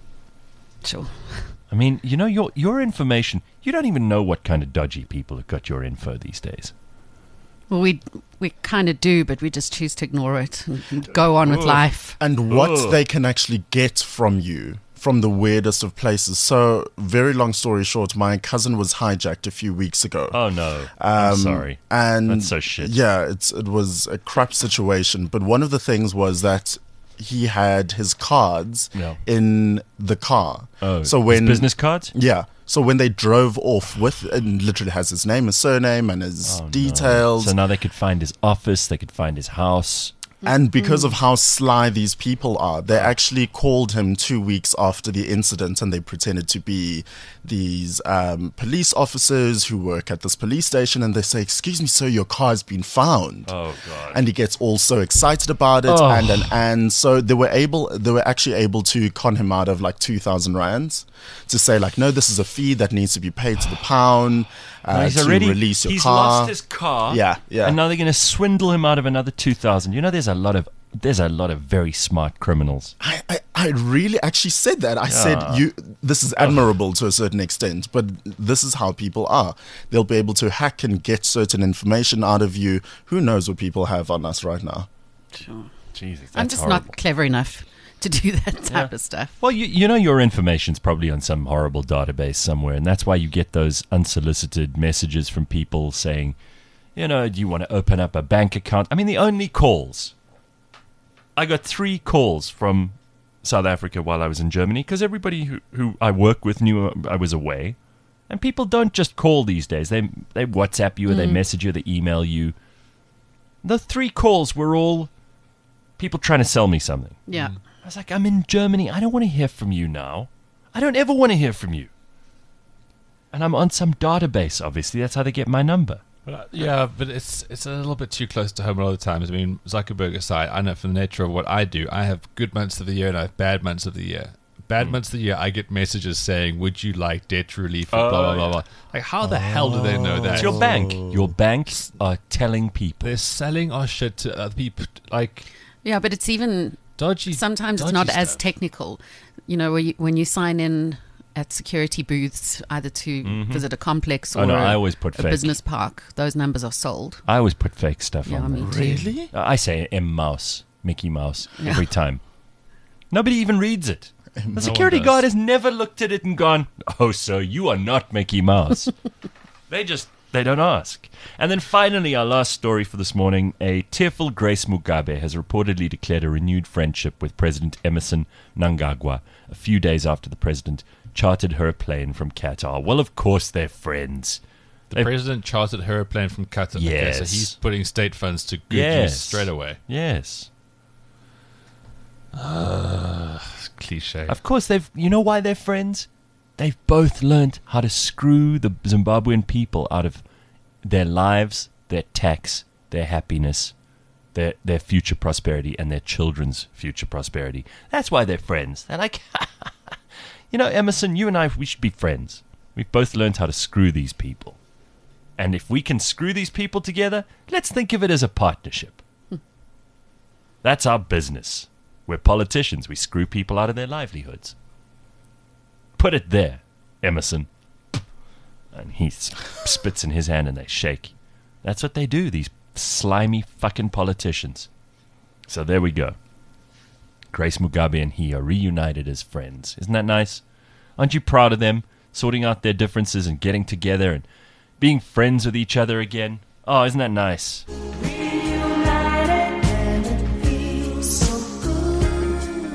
Sure. I mean, you know, your your information, you don't even know what kind of dodgy people have got your info these days. Well, we we kind of do, but we just choose to ignore it and go on with life. And what Ugh. they can actually get from you from the weirdest of places. So, very long story short, my cousin was hijacked a few weeks ago. Oh, no. I'm Um, sorry. And That's so shit. Yeah, it's it was a crap situation. But one of the things was that he had his cards Yeah. in the car. Oh, so his when business cards? yeah. So when they drove off with, it literally has his name, his surname, and his Oh, no. details. So now they could find his office, they could find his house. And because of how sly these people are, they actually called him two weeks after the incident, and they pretended to be these um, police officers who work at this police station, and they say, "Excuse me, sir, your car's been found." Oh, God. And he gets all so excited about it, Oh. and and and so they were able, they were actually able to con him out of like two thousand rands to say like, "No, this is a fee that needs to be paid to the pound uh, he's to already release your he's car." lost his car. Yeah, yeah. And now they're going to swindle him out of another two thousand. You know, there's a lot of there's a lot of very smart criminals. I, I, I really actually said that. I said you. This is admirable to a certain extent, but this is how people are. They'll be able to hack and get certain information out of you. Who knows what people have on us right now? Sure. Jesus, that's I'm just horrible. not clever enough to do that type Yeah. of stuff. Well, you, you know your information's probably on some horrible database somewhere, and that's why you get those unsolicited messages from people saying, you know, do you want to open up a bank account? I mean, the only calls. I got three calls from South Africa while I was in Germany because everybody who, who I work with knew I was away. And people don't just call these days. They they WhatsApp you or they message you, they email you. The three calls were all people trying to sell me something. Yeah. I was like, I'm in Germany. I don't want to hear from you now. I don't ever want to hear from you. And I'm on some database, obviously. That's how they get my number. But, uh, yeah, but it's it's a little bit too close to home a lot of times. I mean, Zuckerberg aside, I know from the nature of what I do, I have good months of the year and I have bad months of the year. Bad Hmm. months of the year, I get messages saying, "Would you like debt relief?" Or blah blah Oh, blah yeah. blah. Like, how the hell do they know that? It's your bank. Your banks are telling people. They're selling our shit to other people. Like Yeah, but it's even dodgy. sometimes it's dodgy not as stuff. technical. You know, when you, when you sign in at security booths, either to visit a complex or Oh, no, a, I always put a fake. business park, those numbers are sold. I always put fake stuff Yeah, on me them. too. Really? Uh, I say M Mouse, Mickey Mouse, Yeah. every time. Nobody even reads it. The one security does. guard has never looked at it and gone, "Oh, sir, you are not Mickey Mouse." They just, they don't ask. And then finally, our last story for this morning, a tearful Grace Mugabe has reportedly declared a renewed friendship with President Emerson Mnangagwa a few days after the president chartered her a plane from Qatar. Well, of course they're friends. The They- president chartered her a plane from Qatar. Okay, so Yes. he's putting state funds to good Yes. use straight away. Yes. Cliche. Of course, they've. You know why they're friends? They've both learnt how to screw the Zimbabwean people out of their lives, their tax, their happiness. their their future prosperity and their children's future prosperity. That's why they're friends. They're like, you know, Emerson, you and I, we should be friends. We've both learned how to screw these people. And if we can screw these people together, let's think of it as a partnership. That's our business. We're politicians. We screw people out of their livelihoods. Put it there, Emerson. And he spits in his hand and they shake. That's what they do, these slimy fucking politicians. So there we go. Grace Mugabe and he are reunited as friends. Isn't that nice? Aren't you proud of them? Sorting out their differences and getting together and being friends with each other again. Oh, isn't that nice? Reunited and it feels so good.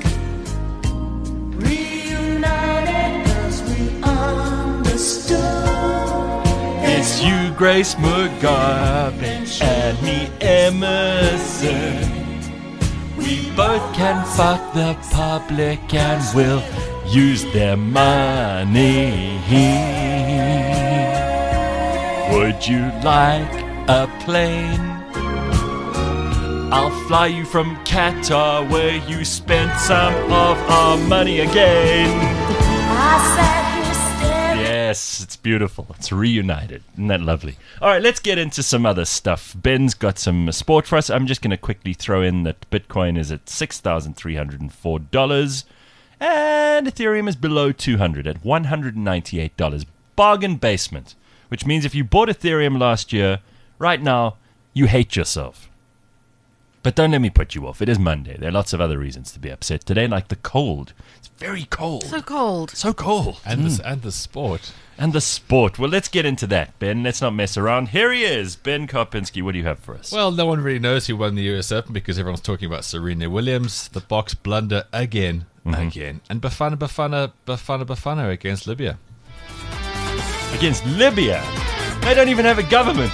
Reunited 'cause we understood. It's you, Grace Mugabe, and me, Emerson. We both can fuck the public and we'll use their money. Would you like a plane? I'll fly you from Qatar where you spent some of our money again. I sat here staring. Yes, it's beautiful. It's reunited. Isn't that lovely? All right, let's get into some other stuff. Ben's got some sport for us. I'm just going to quickly throw in that Bitcoin is at six thousand three hundred four dollars and Ethereum is below two hundred dollars at one hundred ninety-eight dollars. Bargain basement, which means if you bought Ethereum last year, right now, you hate yourself. But don't let me put you off. It is Monday. There are lots of other reasons to be upset today, like the cold. It's very cold. So cold. So cold. And the and the sport. And the sport. Well, let's get into that, Ben. Let's not mess around. Here he is, Ben Karpinski. What do you have for us? Well, no one really knows who won the U S Open because everyone's talking about Serena Williams. The box blunder again, Mm-hmm. again, and Bafana Bafana Bafana Bafana against Libya. Against Libya. They don't even have a government.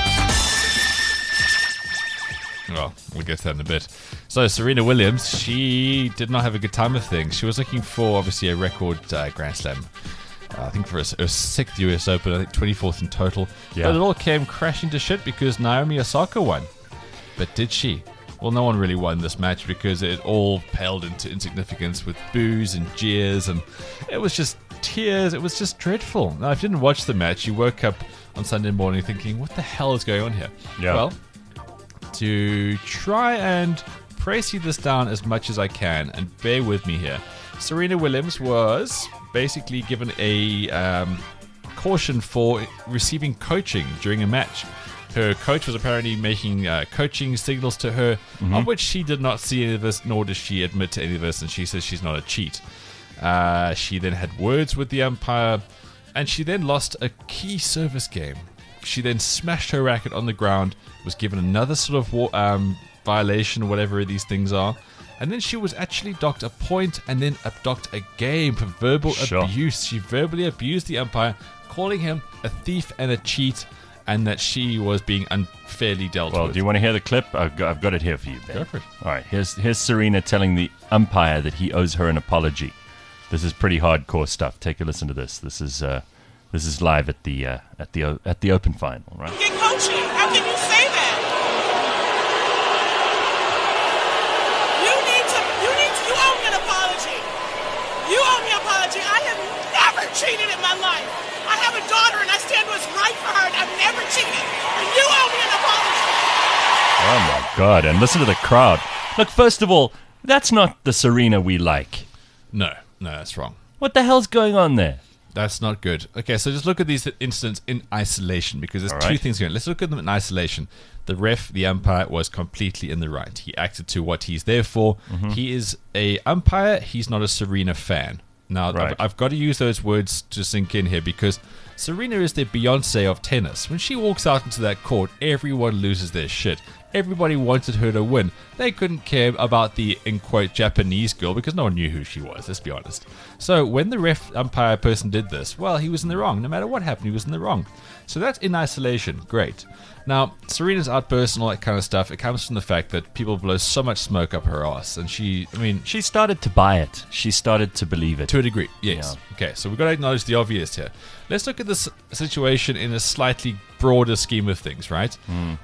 Well, we'll get to that in a bit. So, Serena Williams, she did not have a good time of things. She was looking for, obviously, a record uh, Grand Slam. Uh, I think for her, her sixth U S Open, I think twenty-fourth in total. Yeah. But it all came crashing to shit because Naomi Osaka won. But did she? Well, no one really won this match because it all paled into insignificance with boos and jeers, and it was just tears. It was just dreadful. Now, if you didn't watch the match, you woke up on Sunday morning thinking, what the hell is going on here? Yeah. Well, to try and précis this down as much as I can, and bear with me here, Serena Williams was basically given a um, caution for receiving coaching during a match. Her coach was apparently making uh, coaching signals to her, Mm-hmm. of which she did not see any of this, nor does she admit to any of this, and she says she's not a cheat. Uh, she then had words with the umpire, and she then lost a key service game. She then smashed her racket on the ground, was given another sort of wa- um, violation, whatever these things are, and then she was actually docked a point and then docked a game for verbal Sure. abuse. She verbally abused the umpire, calling him a thief and a cheat, and that she was being unfairly dealt Well, with. do you want to hear the clip? I've got, I've got it here for you, Ben. Go for it. All right, here's here's Serena telling the umpire that he owes her an apology. This is pretty hardcore stuff. Take a listen to this. This is uh, this is live at the uh, at the o- at the Open final, right? Get coaching. How can you say that? You need to. You need to. You owe me an apology. You owe me an apology. I have never cheated in my life. I have a daughter, and I stand what's right for her, and I've never cheated. And you owe me an apology. Oh my God! And listen to the crowd. Look, first of all, that's not the Serena we like. No, no, that's wrong. What the hell's going on there? That's not good. Okay, so just look at these incidents in isolation because there's All two right. things going on. Let's look at them in isolation. The ref, the umpire, was completely in the right. He acted to what he's there for. Mm-hmm. He is a umpire. He's not a Serena fan. Now, Right. I've, I've got to use those words to sink in here because Serena is the Beyonce of tennis. When she walks out into that court, everyone loses their shit. Everybody wanted her to win. They couldn't care about the, in quote, Japanese girl because no one knew who she was, let's be honest. So when the ref umpire person did this, well, he was in the wrong. No matter what happened, he was in the wrong. So that's in isolation. Great. Now, Serena's outburst and all that kind of stuff, it comes from the fact that people blow so much smoke up her ass. And she, I mean, She started to buy it. She started to believe it. to a degree, yes. Okay, so we've got to acknowledge the obvious here. Let's look at this situation in a slightly broader scheme of things, right? Hmm.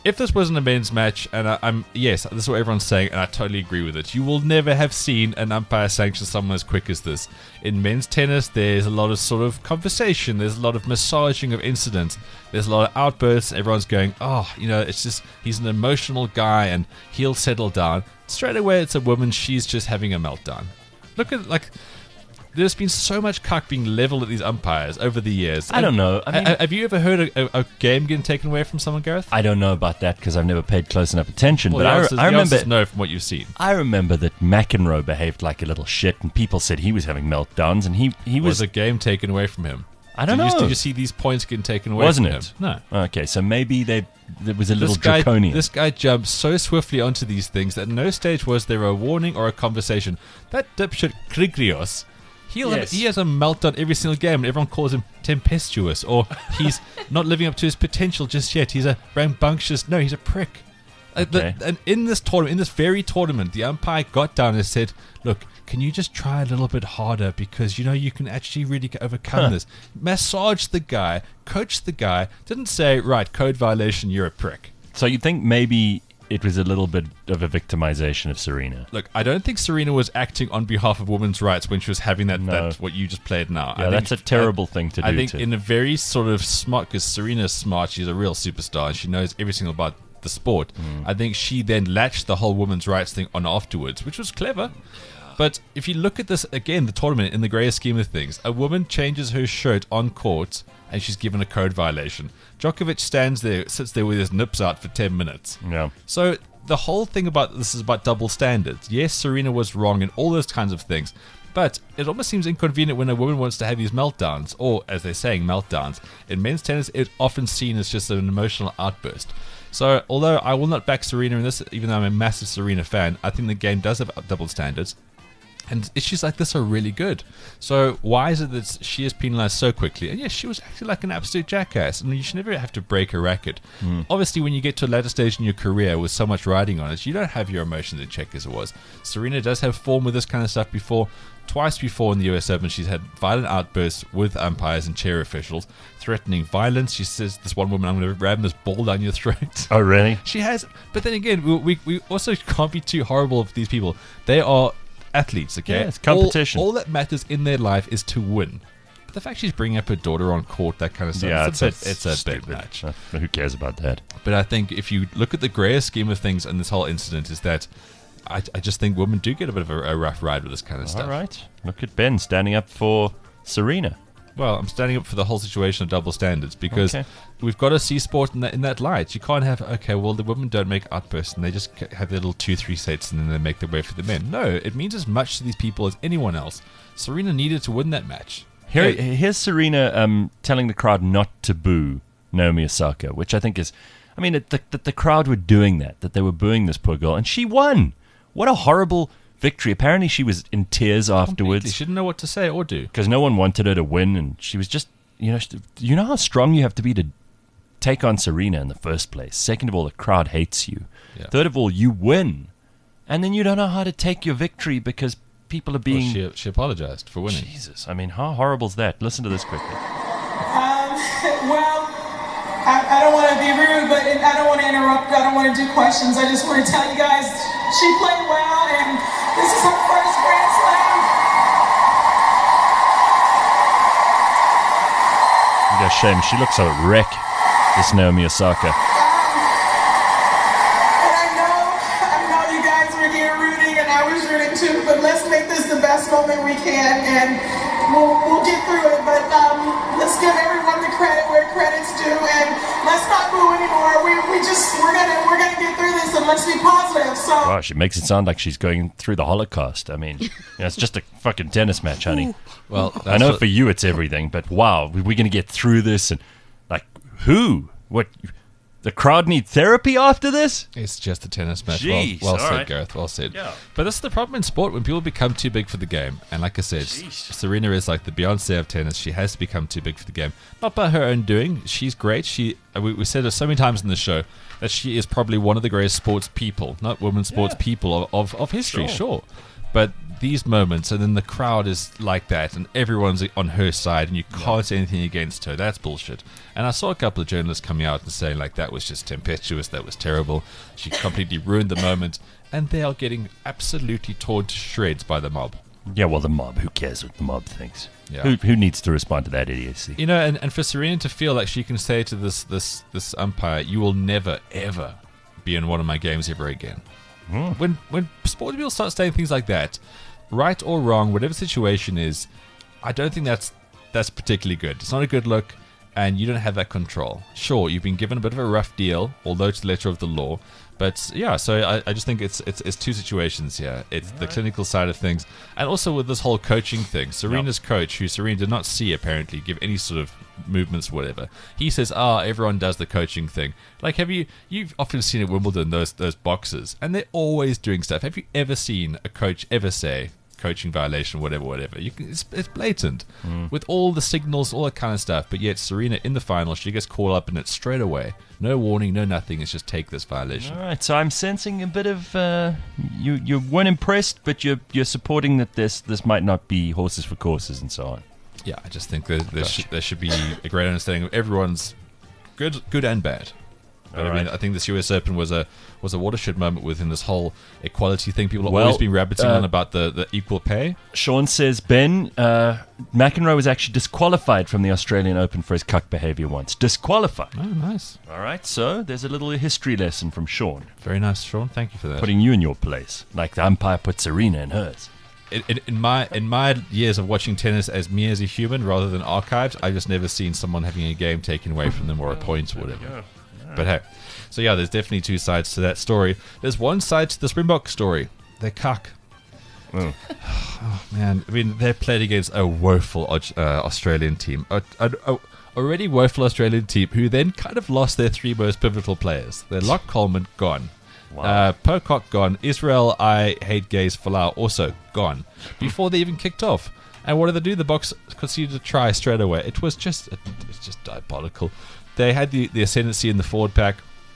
if this wasn't a men's match, and I, I'm yes, this is what everyone's saying, and I totally agree with it. You will never have seen an umpire sanction someone as quick as this. In men's tennis, there's a lot of sort of conversation. There's a lot of massaging of incidents. There's a lot of outbursts. Everyone's going, oh, you know, it's just he's an emotional guy, and he'll settle down. Straight away, it's a woman. She's just having a meltdown. Look at like. There's been so much cuck being leveled at these umpires over the years. I don't know. I mean, Ha- have you ever heard a, a, a game getting taken away from someone, Gareth? I don't know about that because I've never paid close enough attention. Well, but the I, answer is- I the remember. answer is no from what you've seen. I remember that McEnroe behaved like a little shit, and people said he was having meltdowns, and he he Was was. a game taken away from him? I don't did You, know. did you see these points getting taken away Wasn't from it? him? No. Okay, so maybe they it was a little This guy, draconian. this guy jumped so swiftly onto these things that at no stage was there a warning or a conversation. That dipshit Krigrios, he'll Yes. have, he has a meltdown every single game, and everyone calls him tempestuous, or he's not living up to his potential just yet. He's a rambunctious. No, he's a prick. Uh, the- Okay. and in this tournament, in this very tournament, the umpire got down and said, "Look, can you just try a little bit harder because you know you can actually really overcome Huh. this." Massage the guy, coach the guy. Didn't say, "Right, code violation, you're a prick." So you think maybe it was a little bit of a victimization of Serena? Look, I don't think Serena was acting on behalf of women's rights when she was having that, No. that what you just played now. Yeah, I that's think, a terrible thing to I do think to- in a very sort of smart, because Serena's smart, she's a real superstar, and she knows every single about the sport. Mm. I think she then latched the whole women's rights thing on afterwards, which was clever. But if you look at this again, the tournament in the greater scheme of things, a woman changes her shirt on court and she's given a code violation. Djokovic stands there, sits there with his nips out for ten minutes. Yeah. So the whole thing about this is about double standards. Yes, Serena was wrong in all those kinds of things, but it almost seems inconvenient when a woman wants to have these meltdowns, or as they're saying, meltdowns. In men's tennis, it's often seen as just an emotional outburst. So although I will not back Serena in this, even though I'm a massive Serena fan, I think the game does have double standards. And issues like this are really good. So why is it that she is penalised so quickly? And yes, she was acting like an absolute jackass. And you should never have to break a racket. Hmm. Obviously, when you get to a later stage in your career with so much riding on it, you don't have your emotions in check as it was. Serena does have form with this kind of stuff before. Twice before in the U S Open, she's had violent outbursts with umpires and chair officials, threatening violence. She says, this one woman, I'm going to ram this ball down your throat. Oh, really? She has. But then again, we, we, we also can't be too horrible for these people. They are athletes, okay? Yeah, it's competition. All, all that matters in their life is to win. But the fact she's bringing up her daughter on court, that kind of stuff, Yeah, it's, a bit, it's it's a bit stupid. much. Uh, Who cares about that? But I think if you look at the grayer scheme of things in this whole incident, is that I, I just think women do get a bit of a, a rough ride with this kind of stuff. All right. Look at Ben standing up for Serena. Well, I'm standing up for the whole situation of double standards because Okay. we've got to see sport in that in that light. You can't have, okay, well, the women don't make outbursts and they just ca- have their little two, three sets and then they make their way for the men. No, it means as much to these people as anyone else. Serena needed to win that match. Here, Hey, here's Serena um, telling the crowd not to boo Naomi Osaka, which I think is, I mean, that the, that the crowd were doing that, that they were booing this poor girl, and she won. What a horrible victory. Apparently she was in tears completely. afterwards She didn't know what to say or do. because no one wanted her to win, and she was just, you know, she- you know how strong you have to be to take on Serena in the first place. Second of all, the crowd hates you. Yeah. Third of all, you win, and then you don't know how to take your victory because people are Well, being... she, she apologized for winning. Jesus, I mean, how horrible is that? Listen to this quickly. Um, well, I, I don't want to be rude, but I don't want to interrupt. I don't want to do questions. I just want to tell you guys she played well, and this is her first Grand Slam. What a shame. She looks a wreck, this Naomi Osaka. And I know, I know you guys were here rooting, and I was rooting too. But let's make this the best moment we can, and we'll we'll get through it. But um, let's give everyone the credit where credit's due, and let's not boo anymore. We we just we're gonna we're gonna get through this, and let's be positive. So. Wow, she makes it sound like she's going through the Holocaust. I mean, you know, it's just a fucking tennis match, honey. Well, I that's know what- for you it's everything, but wow, we're going to get through this. And, like, who? What? The crowd need therapy after this? It's just a tennis match. Jeez, well well all said, right. Gareth. Well said. Yeah. But that's the problem in sport when people become too big for the game. And like I said, Serena is like the Beyonce of tennis. She has to become too big for the game. Not by her own doing. She's great. She we, we said it so many times in the show that she is probably one of the greatest sports people, not women sports Yeah. people of, of, of history, Sure. sure. But these moments, and then the crowd is like that, and everyone's on her side, and you can't say anything against her. That's bullshit. And I saw a couple of journalists coming out and saying, like, that was just tempestuous, that was terrible. She completely ruined the moment, and they are getting absolutely torn to shreds by the mob. Yeah, well, the mob. Who cares what the mob thinks? Yeah. Who who needs to respond to that idiocy? You know, and, and for Serena to feel like she can say to this this this umpire, "You will never ever be in one of my games ever again." Mm. When when sports people start saying things like that, right or wrong, whatever the situation is, I don't think that's that's particularly good. It's not a good look, and you don't have that control. Sure, you've been given a bit of a rough deal, although to the letter of the law. But yeah, so I, I just think it's it's it's two situations here. It's the clinical side of things, and also with this whole coaching thing. Serena's coach, who Serena did not see apparently give any sort of movements, whatever. He says, "Ah, everyone does the coaching thing." Like, have you you've often seen at Wimbledon those those boxers, and they're always doing stuff. Have you ever seen a coach ever say coaching violation, whatever, whatever? You can, it's, it's blatant Mm. with all the signals, all that kind of stuff. But yet Serena in the final, she gets caught up in it straight away. No warning, no nothing. It's just take this violation. All right, so I'm sensing a bit of uh, you. You weren't impressed, but you're you're supporting that this this might not be horses for courses and so on. Yeah, I just think that there, Gotcha. should, there should be a great understanding of everyone's good, good and bad. But All I mean, right. I think this U S Open was a was a watershed moment within this whole equality thing. People have Well, always been rabbiting uh, on about the, the equal pay. Sean says, Ben, uh, McEnroe was actually disqualified from the Australian Open for his cuck behaviour once. Disqualified. Oh, nice. All right, so there's a little history lesson from Sean. Very nice, Sean. Thank you for that. Putting you in your place, like the umpire put Serena in hers. In, in, in my in my years of watching tennis as me as a human rather than archives, I've just never seen someone having a game taken away from them or a point or whatever. But hey, so yeah, there's definitely two sides to that story. There's one side to the Springbok story. They're cuck. Oh. Oh, man, I mean, they played against a woeful uh, Australian team. A, a, a already woeful Australian team who then kind of lost their three most pivotal players. They're Locke Coleman, gone. Wow. Uh, Pocock, gone. Israel, I hate gays, Folau, also gone. Before they even kicked off. And what did they do? The Box conceded a try straight away. It was just, it's just diabolical. They had the, the ascendancy in the forward pack.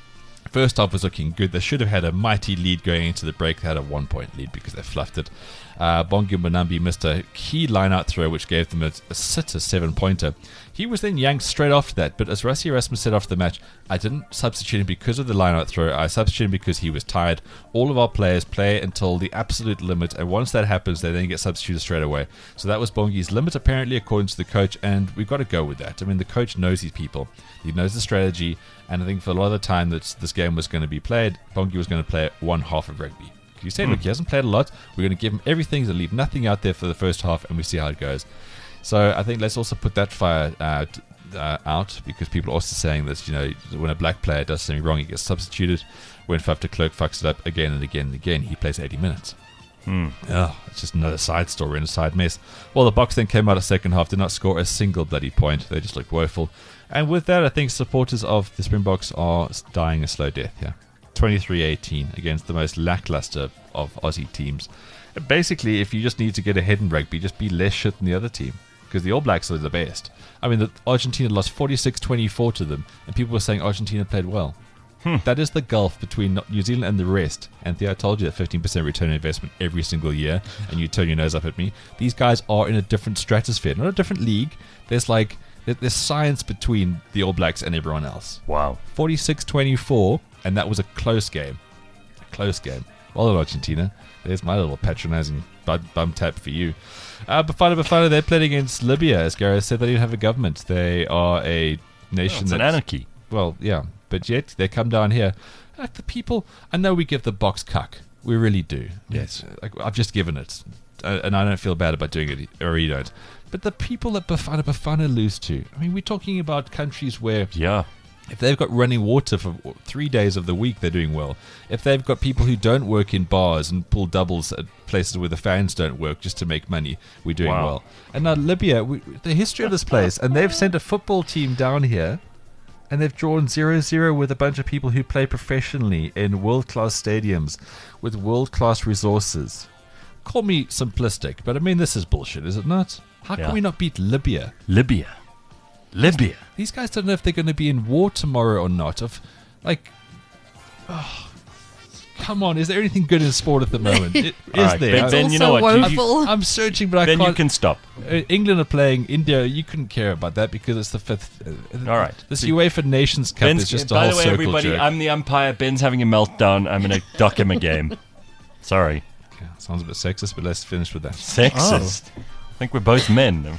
First half was looking good. They should have had a mighty lead going into the break. They had a one-point lead because they fluffed it. Uh, Bongi Mbonambi missed a key line-out throw, which gave them a, a sitter seven-pointer. He was then yanked straight after that, but as Rassie Erasmus said after the match, I didn't substitute him because of the line-out throw. I substituted him because he was tired. All of our players play until the absolute limit, and once that happens, they then get substituted straight away. So that was Bongi's limit, apparently, according to the coach, and we've got to go with that. I mean, the coach knows these people. He knows the strategy, and I think for a lot of the time that this game was going to be played, Bongi was going to play one half of rugby. You say, look, he hasn't played a lot. We're going to give him everything to leave nothing out there for the first half, and we see how it goes. So I think let's also put that fire uh, t- uh, out, because people are also saying that, you know, when a black player does something wrong, he gets substituted. When Faf de Klerk fucks it up again and again and again, he plays eighty minutes. Hmm. Oh, it's just another side story and a side mess. Well, the Box then came out of second half, did not score a single bloody point. They just looked woeful. And with that, I think supporters of the Springboks are dying a slow death here. twenty-three eighteen against the most lackluster of Aussie teams. Basically, if you just need to get ahead in rugby, just be less shit than the other team, because the All Blacks are the best. I mean, the Argentina lost forty-six twenty-four to them, and people were saying Argentina played well. Hmm. That is the gulf between New Zealand and the rest. And Theo, I told you that fifteen percent return on investment every single year, and you turn your nose up at me. These guys are in a different stratosphere, not a different league. There's like there- there's science between the All Blacks and everyone else. Wow. forty-six twenty-four, and that was a close game. A close game. Well done, Argentina. There's my little patronizing bum, bum tap for you. Uh, Bafana Bafana, they played against Libya. As Gareth said, they didn't have a government. They are a nation it's an that's- anarchy. Well, yeah, but yet they come down here. Like the people, I know we give the Box cuck. We really do. Yes. Like, I've just given it, uh, and I don't feel bad about doing it, or you don't. But the people that Bafana Bafana lose to, I mean, we're talking about countries where Yeah. if they've got running water for three days of the week, they're doing well. If they've got people who don't work in bars and pull doubles at places where the fans don't work just to make money, we're doing Wow. well. And now Libya, we, the history of this place, and they've sent a football team down here, and they've drawn zero zero with a bunch of people who play professionally in world-class stadiums with world-class resources. Call me simplistic, but I mean, this is bullshit, is it not? How Yeah. can we not beat Libya? Libya. Libya. These guys don't know if they're going to be in war tomorrow or not. Of, like, oh, come on, is there anything good in sport at the moment? It, All is right, there? Ben, Ben, you know also what? You- woeful. I'm searching, but I Ben, can't. you can stop. Uh, England are playing India. You couldn't care about that because it's the fifth. Uh, All right. This UEFA Nations Cup Ben's, is just a by whole the way, circle everybody, jerk. I'm the umpire. Ben's having a meltdown. I'm going to dock him a game. Sorry. Okay, sounds a bit sexist, but let's finish with that. Sexist. I think we're both men.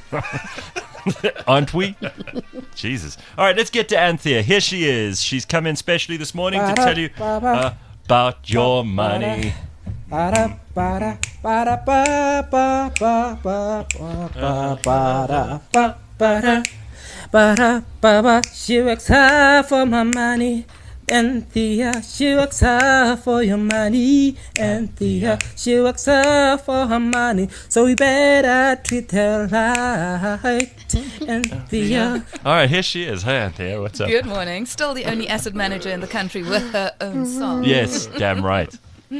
Aren't we? Jesus. All right, let's get to Anthea. Here she is. She's come in specially this morning to tell you uh, about your money. Ba-da, ba-da, ba-da, ba, ba, ba, ba, ba, ba, ba, ba-da, ba-da, ba-ba. She works hard for my money. Anthea, she works hard for your money. Anthea, she works hard for her money. So we better treat her right. Anthea. All right, here she is. Hi, Anthea. What's up? Good morning. Still the only asset manager in the country with her own song. Yes, damn right.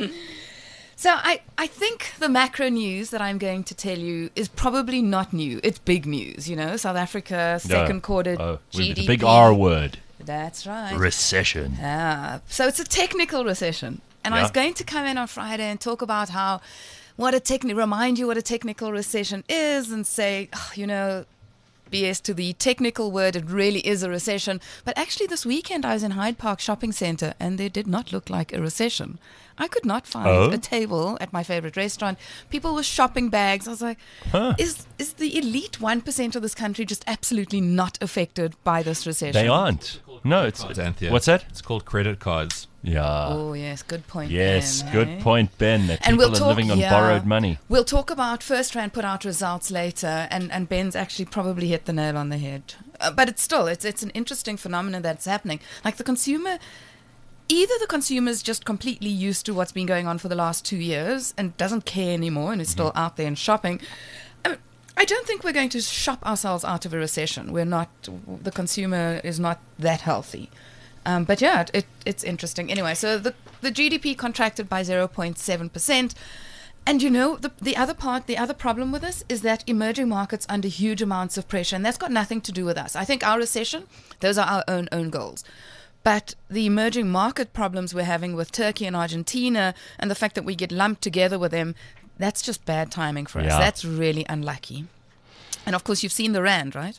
So I, I think the macro news that I'm going to tell you is probably not new. It's big news, you know. South Africa, second No. quarter Oh, G D P. the big R word. That's right. Recession. Ah, so it's a technical recession. And I Yeah. was going to come in on Friday and talk about how, what a techni- remind you what a technical recession is and say, oh, you know, B S to the technical word, it really is a recession. But actually this weekend I was in Hyde Park Shopping Centre and there did not look like a recession. I could not find Oh? a table at my favorite restaurant. People with shopping bags. I was like, Huh. is is the elite one percent of this country just absolutely not affected by this recession? They aren't. No, it's, Cards, Anthea. what's that? It's called credit cards. Yeah. Oh, yes, good point. Yes, Ben, good eh? point, Ben. That And people we'll are talk, living on yeah. borrowed money. We'll talk about First Rand put out results later, and, and Ben's actually probably hit the nail on the head. Uh, but it's still, it's it's an interesting phenomenon that's happening. Like the consumer, either the consumer's just completely used to what's been going on for the last two years and doesn't care anymore and is still out there and shopping. I mean, I don't think we're going to shop ourselves out of a recession. We're not, the consumer is not that healthy. Um, but yeah, it, it, it's interesting. Anyway, so the, the G D P contracted by zero point seven percent. And you know, the, the other part, the other problem with this is that emerging markets under huge amounts of pressure, and that's got nothing to do with us. I think our recession, those are our own own goals. But the emerging market problems we're having with Turkey and Argentina and the fact that we get lumped together with them, that's just bad timing for us. Yeah. That's really unlucky. And of course, you've seen the Rand, right?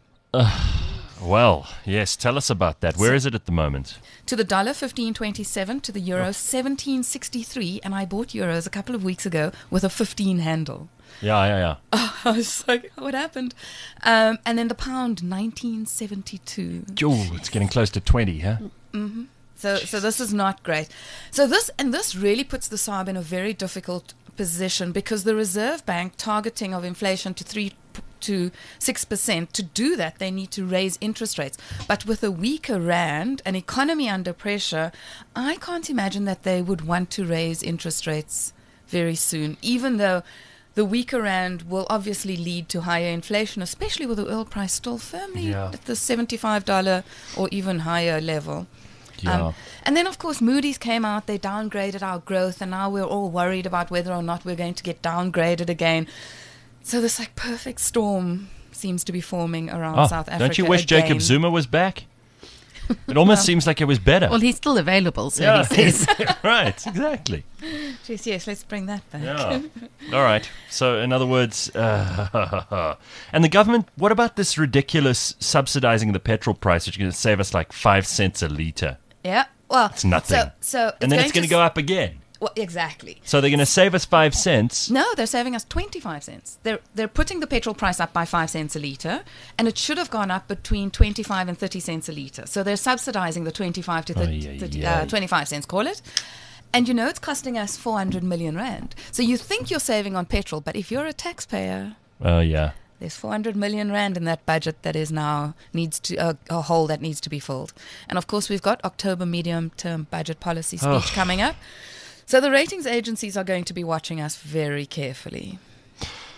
Well, yes, tell us about that. Where is it at the moment? To the dollar, fifteen twenty-seven. To the Oh. euro, seventeen sixty-three. And I bought euros a couple of weeks ago with a fifteen handle. Yeah, yeah, yeah. I was like, what happened? Um, and then the pound, nineteen seventy-two. Ooh, it's getting close to twenty, huh? Mm-hmm. So, so this is not great. So this and this really puts the S A R B in a very difficult position because the Reserve Bank targeting of inflation to three to six percent. To do that, they need to raise interest rates. But with a weaker rand, an economy under pressure, I can't imagine that they would want to raise interest rates very soon, even though the weaker rand will obviously lead to higher inflation, especially with the oil price still firmly Yeah. at the seventy-five dollars or even higher level. Yeah. Um, and then, of course, Moody's came out, they downgraded our growth, and now we're all worried about whether or not we're going to get downgraded again. So this like perfect storm seems to be forming around Oh, South Africa. don't you wish again. Jacob Zuma was back? It almost seems like it was better. Well, he's still available, so Yeah. he says. Right, exactly. Jeez, yes, let's bring that back. Yeah. All right. So, in other words, uh, and the government, what about this ridiculous subsidizing the petrol price, which is going to save us like five cents a litre? Yeah, well, It's nothing. So, so and then it's going to go up again. Well, exactly. So they're going to save us five cents. No, they're saving us twenty-five cents. They're they're putting the petrol price up by five cents a litre, and it should have gone up between twenty-five and thirty cents a litre. So they're subsidizing the twenty-five to thirty, Ay, ay, thirty, ay. uh, twenty-five cents, call it. And you know it's costing us four hundred million rand. So you think you're saving on petrol, but if you're a taxpayer, Oh, yeah. there's four hundred million rand in that budget that is now needs to uh, a hole that needs to be filled. And of course, we've got October medium-term budget policy speech Oh. coming up. So the ratings agencies are going to be watching us very carefully.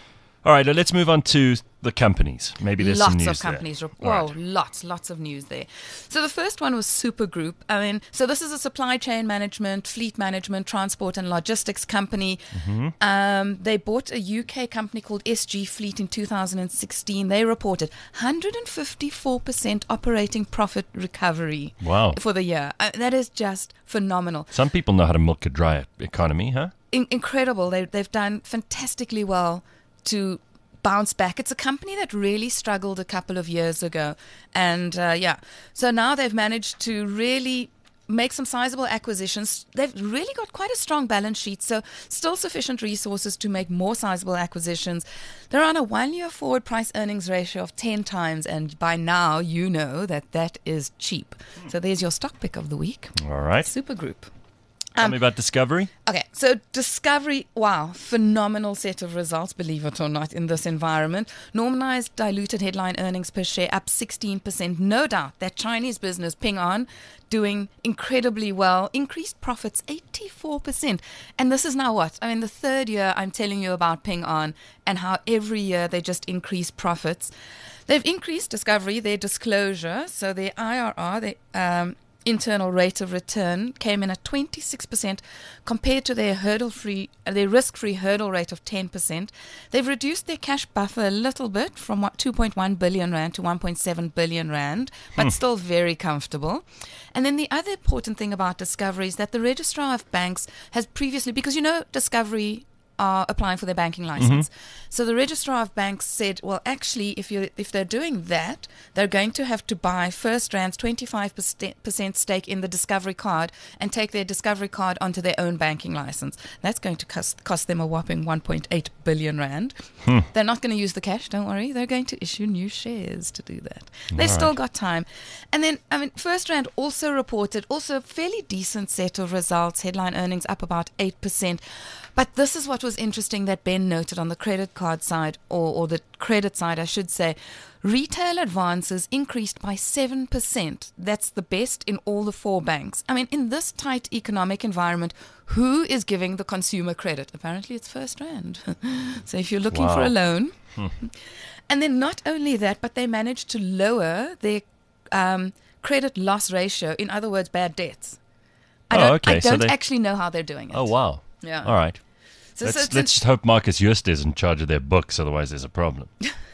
All right, let's move on to the companies. Maybe there's lots some news of companies. there. Whoa, All right. lots, lots of news there. So the first one was Supergroup. I mean, so this is a supply chain management, fleet management, transport and logistics company. Mm-hmm. Um, they bought a U K company called S G Fleet in two thousand sixteen. They reported one hundred fifty-four percent operating profit recovery Wow. for the year. Uh, that is just phenomenal. Some people know how to milk a dry economy, huh? In- incredible. They, they've done fantastically well to bounce back. It's a company that really struggled a couple of years ago. And uh, yeah, so now they've managed to really make some sizable acquisitions. They've really got quite a strong balance sheet, so still sufficient resources to make more sizable acquisitions. They're on a one-year forward price earnings ratio of ten times, and by now you know that that is cheap. So there's your stock pick of the week. All right. Supergroup. Tell Um, me about Discovery. Okay, so Discovery, wow, phenomenal set of results, believe it or not, in this environment. Normalized diluted headline earnings per share up sixteen percent. No doubt that Chinese business, Ping An, doing incredibly well, increased profits eighty-four percent. And this is now what? I mean, the third year I'm telling you about Ping An and how every year they just increase profits. They've increased Discovery, their disclosure, so their I R R, their um, internal rate of return came in at twenty-six percent compared to their hurdle-free, uh, their risk-free hurdle rate of ten percent. They've reduced their cash buffer a little bit from what, two point one billion rand to one point seven billion rand, but Hmm. still very comfortable. And then the other important thing about Discovery is that the Registrar of Banks has previously, because you know Discovery are applying for their banking license. So the Registrar of Banks said, well, actually, if you if they're doing that, they're going to have to buy First Rand's twenty-five percent stake in the Discovery card and take their Discovery card onto their own banking license. That's going to cost, cost them a whopping one point eight billion rand. Hmm. They're not going to use the cash, don't worry. They're going to issue new shares to do that. They've All still right. got time. And then, I mean, First Rand also reported also a fairly decent set of results, headline earnings up about eight percent. But this is what was interesting that Ben noted on the credit card side, or, or the credit side, I should say. Retail advances increased by seven percent. That's the best in all the four banks. I mean, in this tight economic environment, who is giving the consumer credit? Apparently, it's First Rand. So if you're looking for Wow. a loan. Hmm. And then not only that, but they managed to lower their um, credit loss ratio, in other words, bad debts. I Oh, don't, okay, I so don't they- actually know how they're doing it. Oh, wow. Yeah. All right. So- let's so let's since- just hope Marcus Just is in charge of their books, otherwise there's a problem.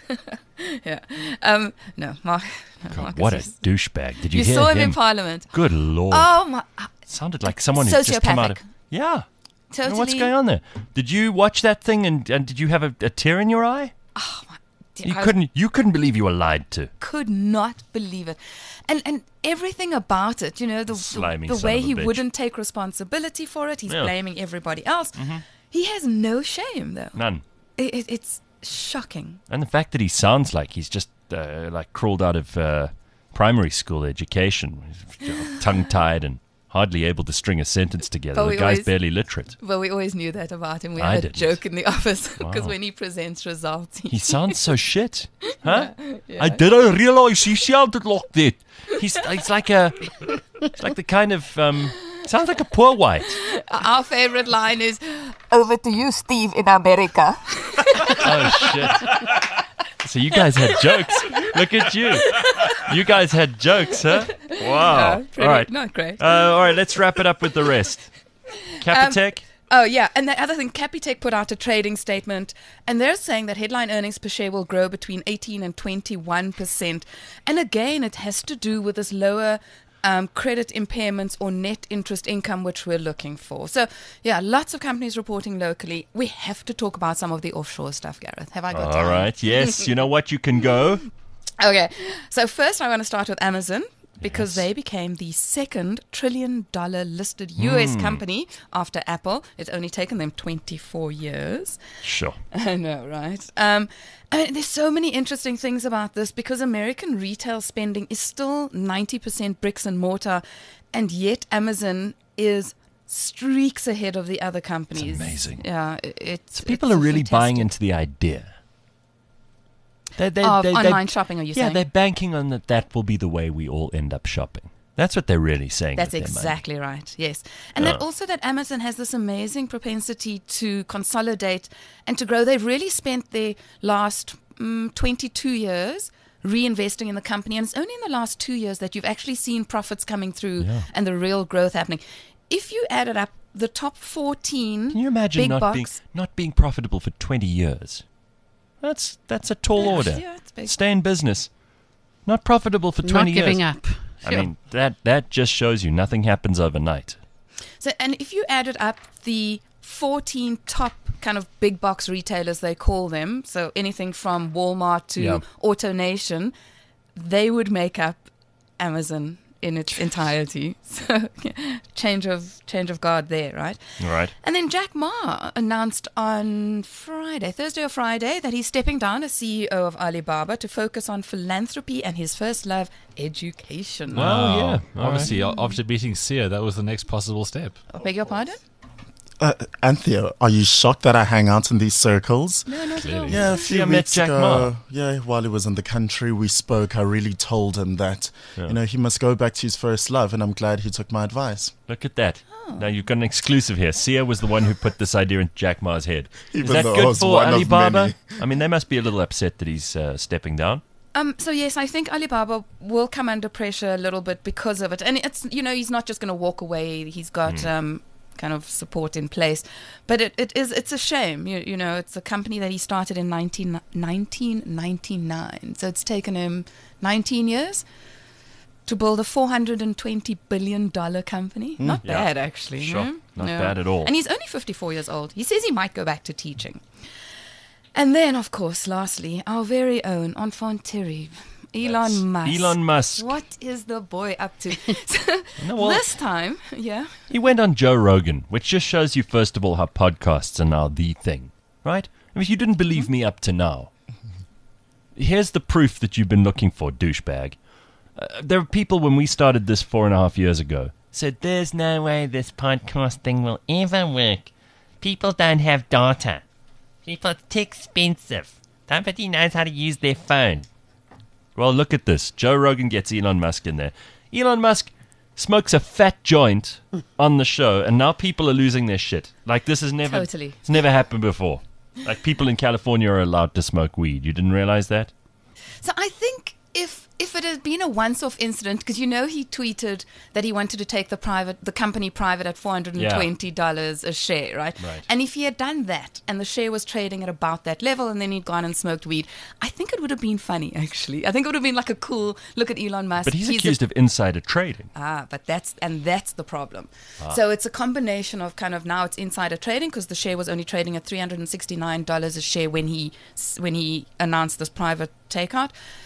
Yeah. Um, no, Mark. No, God, Marcus what a is- douchebag. Did you, You hear saw him in him? Parliament. Good Lord. Oh, my. Sounded like someone who just come out of... Sociopathic. Yeah. I don't know what's Totally- going on there? Did you watch that thing and, and did you have a, a tear in your eye? You I couldn't you couldn't believe you were lied to. could not believe it. And and everything about it, you know, the, Slimy the, the son way of a he bitch. wouldn't take responsibility for it. He's Yeah. blaming everybody else. Mhm. He has no shame, though. None. It, it, it's shocking. And the fact that he sounds like he's just uh, like crawled out of uh, primary school education, tongue-tied and hardly able to string a sentence together. But the we guy's always- barely literate. Well, we always knew that about him. We I had a didn't. joke in the office because Wow. when he presents results, He sounds so shit, huh? Yeah. I didn't realize he sounded like that. He's he's like a he's like the kind of um sounds like a poor white. Our favorite line is, "Over to you, Steve, in America." Oh shit! So you guys had jokes. Look at you. You guys had jokes, huh? Wow. Yeah, pretty- all right. not great. Uh, all right. Let's wrap it up with the rest. Capitec. Um, oh, yeah. And the other thing, Capitec put out a trading statement, and they're saying that headline earnings per share will grow between eighteen and twenty-one percent. And again, it has to do with this lower um, credit impairments or net interest income, which we're looking for. So, yeah, lots of companies reporting locally. We have to talk about some of the offshore stuff, Gareth. Have I got All time? right. Yes. You know what? You can go. Okay, so first I want to start with Amazon because they became the second trillion dollar listed U S Mm. company after Apple. It's only taken them twenty-four years. Sure. I know, right? Um, I mean, there's so many interesting things about this because American retail spending is still ninety percent bricks and mortar, and yet Amazon is streaks ahead of the other companies. amazing. Yeah, it- it's So people it's are really buying fantastic. into the idea. They, they, Of they, online they, shopping, are you yeah, saying? they're banking on that that will be the way we all end up shopping. That's what they're really saying. That's with their money. exactly right. Yes, and that Oh. also that Amazon has this amazing propensity to consolidate and to grow. They've really spent their last mm, twenty-two years reinvesting in the company, and it's only in the last two years that you've actually seen profits coming through Yeah. and the real growth happening. If you added up the top fourteen, Can you imagine big not box, being not being profitable for twenty years? That's that's a tall order. Yeah, it's big. Stay in business. Not profitable for twenty Not giving years. up. I Sure. mean, that that just shows you nothing happens overnight. So, and if you added up the fourteen top kind of big box retailers, they call them, so anything from Walmart to Yeah. AutoNation, they would make up Amazon in its entirety. So, change of change of guard there, right? All right. And then Jack Ma announced on Friday, Thursday or Friday, that he's stepping down as C E O of Alibaba to focus on philanthropy and his first love, education. Well, yeah, all Obviously, a- after beating Sia, that was the next possible step. I beg your pardon? Uh, Anthea, are you shocked that I hang out in these circles? No, not at all. Yeah, a few See, I met weeks Jack ago, Ma. yeah, while he was in the country, we spoke. I really told him that, Yeah. you know, he must go back to his first love, and I'm glad he took my advice. Look at that. Oh. Now you've got an exclusive here. Sia was the one who put this idea in Jack Ma's head. Even Is that though I good was for one of Alibaba? many. I mean, they must be a little upset that he's uh, stepping down. Um, so yes, I think Alibaba will come under pressure a little bit because of it, and it's you know he's not just going to walk away. He's got Mm. um, kind of support in place, but it, it is it's a shame. You, you know, it's a company that he started in nineteen, nineteen ninety-nine, so it's taken him nineteen years to build a four hundred twenty billion dollar company. Mm. Not Yeah. bad, actually. you Sure. know? Not bad at all. And he's only fifty-four years old. He says he might go back to teaching. And then, of course, lastly, our very own enfant terrible, Elon Musk. Elon Musk. What is the boy up to? So, No, well- this time, yeah. He went on Joe Rogan, which just shows you, first of all, how podcasts are now the thing, right? I mean, if you didn't believe me up to now, here's the proof that you've been looking for, douchebag. Uh, there are people, when we started this four and a half years ago, said, there's no way this podcast thing will ever work. People don't have data. People, it's too expensive. Nobody knows how to use their phone. Well, look at this. Joe Rogan gets Elon Musk in there. Elon Musk smokes a fat joint on the show, and now people are losing their shit. Like, this has never, Totally. it's never happened before. Like, people in California are allowed to smoke weed. You didn't realize that? So I think if if it had been a once-off incident, because you know he tweeted that he wanted to take the private the company private at four hundred twenty dollars a share, right? Right. And if he had done that and the share was trading at about that level and then he'd gone and smoked weed, I think it would have been funny, actually. I think it would have been like a cool look at Elon Musk. But he's, a- accused of insider trading. Ah, but that's and that's the problem. Ah. So it's a combination of kind of now it's insider trading because the share was only trading at three hundred sixty-nine dollars a share when he when he announced this private takeout.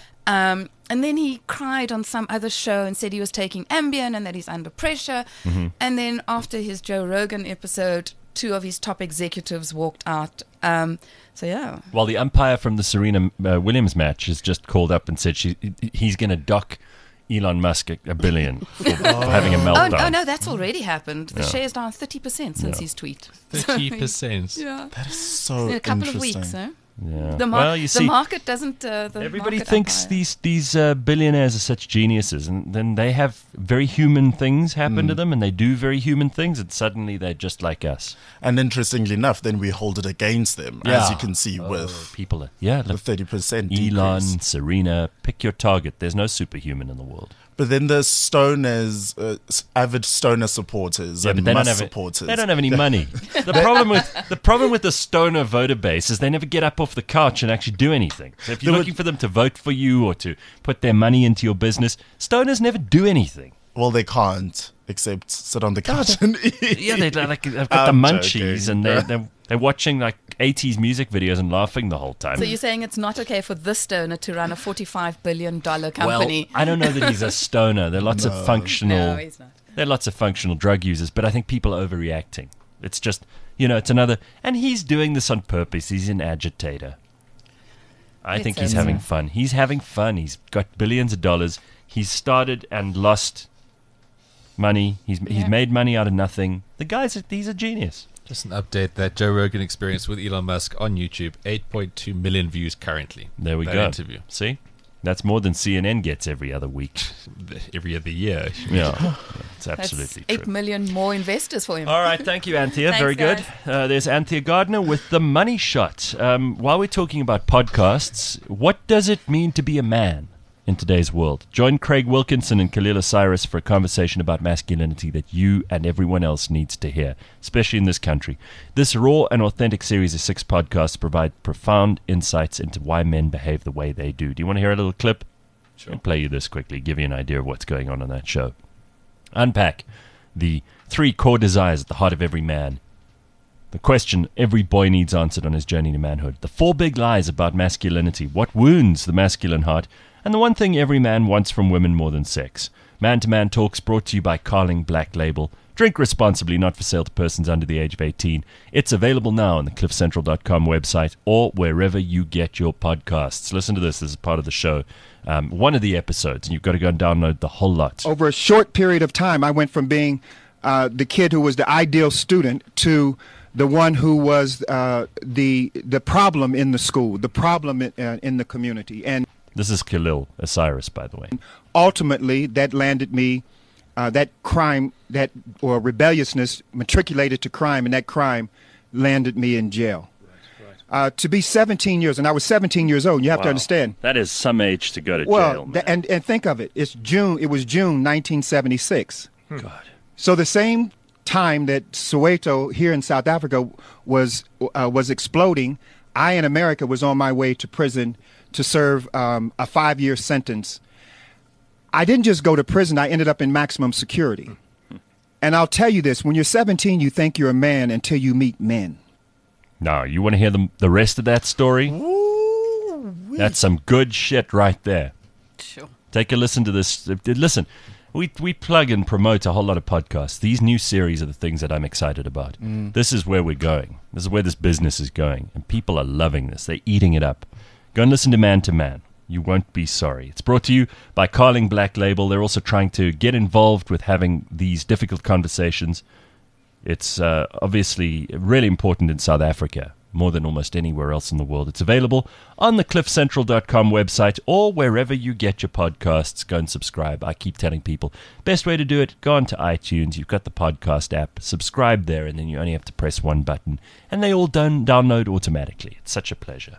Um, and then he cried on some other show and said he was taking Ambien and that he's under pressure. Mhm. And then after his Joe Rogan episode, two of his top executives walked out. Um, so yeah. While the umpire from the Serena uh, Williams match has just called up and said she, he's going to dock Elon Musk a, a billion for, for having a meltdown. Oh, oh no, that's already happened. The Yeah. share's down thirty percent since Yeah. his tweet. thirty percent. Yeah. That is so In a couple interesting. of weeks, eh? Yeah. The, mar- well, you the see, market doesn't. Uh, the everybody market thinks umpire. these these uh, billionaires are such geniuses, and then they have very human things happen to Mm. them, and they do very human things, and suddenly they're just like us. And interestingly enough, then we hold it against them, as Yeah. you can see Oh, with people. Are, yeah, the look, thirty percent Elon, decrease. Serena, pick your target. There's no superhuman in the world. But then the stoners, uh, s- avid stoner supporters Yeah, and but they don't Musk have it- supporters. They don't have any money. The problem with the problem with the stoner voter base is they never get up off the couch and actually do anything. So if you're There looking for them to vote for you or to put their money into your business, stoners never do anything. Well, they can't except sit on the couch and eat. Yeah, they like they've got I'm the munchies joking. and they're, they're they're watching like eighties music videos and laughing the whole time. So you're saying it's not okay for this stoner to run a forty-five billion dollar company? Well, I don't know that he's a stoner. There are lots No. of functional. No, he's not. There are lots of functional drug users, but I think people are overreacting. It's just, you know, it's another, and he's doing this on purpose. He's an agitator. I It's think he's okay. having fun. He's having fun. He's got billions of dollars. He's started and lost money. He's Yeah. he's made money out of nothing. The guy's a, he's a genius. Just an update that Joe Rogan experience with Elon Musk on YouTube, eight point two million views currently. There we that go. Interview. See, That's more than C N N gets every other week. Every other year. Yeah, it's absolutely That's eight true. million more investors for him. All right, thank you, Anthea. Thanks, Very good. guys. Uh, there's Anthea Gardner with The Money Shot. Um, while we're talking about podcasts, what does it mean to be a man in today's world? Join Craig Wilkinson and Khalil Osiris for a conversation about masculinity that you and everyone else needs to hear, especially in this country. This raw and authentic series of six podcasts provide profound insights into why men behave the way they do. Do you want to hear a little clip? Sure. I'll play you this quickly, give you an idea of what's going on on that show. Unpack the three core desires at the heart of every man. The question every boy needs answered on his journey to manhood. The four big lies about masculinity. What wounds the masculine heart? And the one thing every man wants from women more than sex. Man-to-Man Talks brought to you by Carling Black Label. Drink responsibly, not for sale to persons under the age of eighteen. It's available now on the cliff central dot com website or wherever you get your podcasts. Listen to this. This is part of the show. Um, one of the episodes, and you've got to go and download the whole lot. Over a short period of time, I went from being uh, the kid who was the ideal student to the one who was uh, the the problem in the school, the problem in, uh, in the community. And this is Khalil Osiris, by the way. Ultimately, that landed me, uh, that crime, that or rebelliousness matriculated to crime, and that crime landed me in jail. Uh, to be seventeen years, and I was seventeen years old. You have Wow. to understand. That is some age to go to Well, jail. th- and and think of it. It's June. It was June nineteen seventy-six. God. So the same time that Soweto here in South Africa was uh, was exploding, I in America was on my way to prison to serve um, a five-year sentence. I didn't just go to prison. I ended up in maximum security. And I'll tell you this: when you're seventeen, you think you're a man until you meet men. No, you want to hear the, the rest of that story? That's some good shit right there. Sure. Take a listen to this. Uh, Listen, we we plug and promote a whole lot of podcasts. These new series are the things that I'm excited about. Mm. This is where we're going. This is where this business is going. And people are loving this. They're eating it up. Go and listen to Man to Man. You won't be sorry. It's brought to you by Carling Black Label. They're also trying to get involved with having these difficult conversations. It's uh, obviously really important in South Africa, more than almost anywhere else in the world. It's available on the cliff central dot com website or wherever you get your podcasts. Go and subscribe. I keep telling people, best way to do it, go onto iTunes. You've got the podcast app. Subscribe there, and then you only have to press one button. And they all done, download automatically. It's such a pleasure.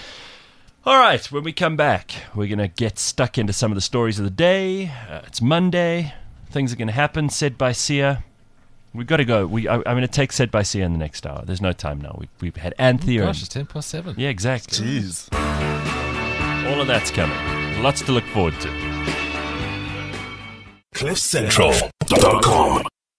All right, when we come back, we're going to get stuck into some of the stories of the day. Uh, it's Monday. Things are going to happen, said by Sia. We've got to go. We, I, I'm going to take Said by Sia in the next hour. There's no time now. We've, we've had Anthea. Oh gosh, and- it's ten past seven. Yeah, exactly. Jeez. All of that's coming. Lots to look forward to. cliff central dot com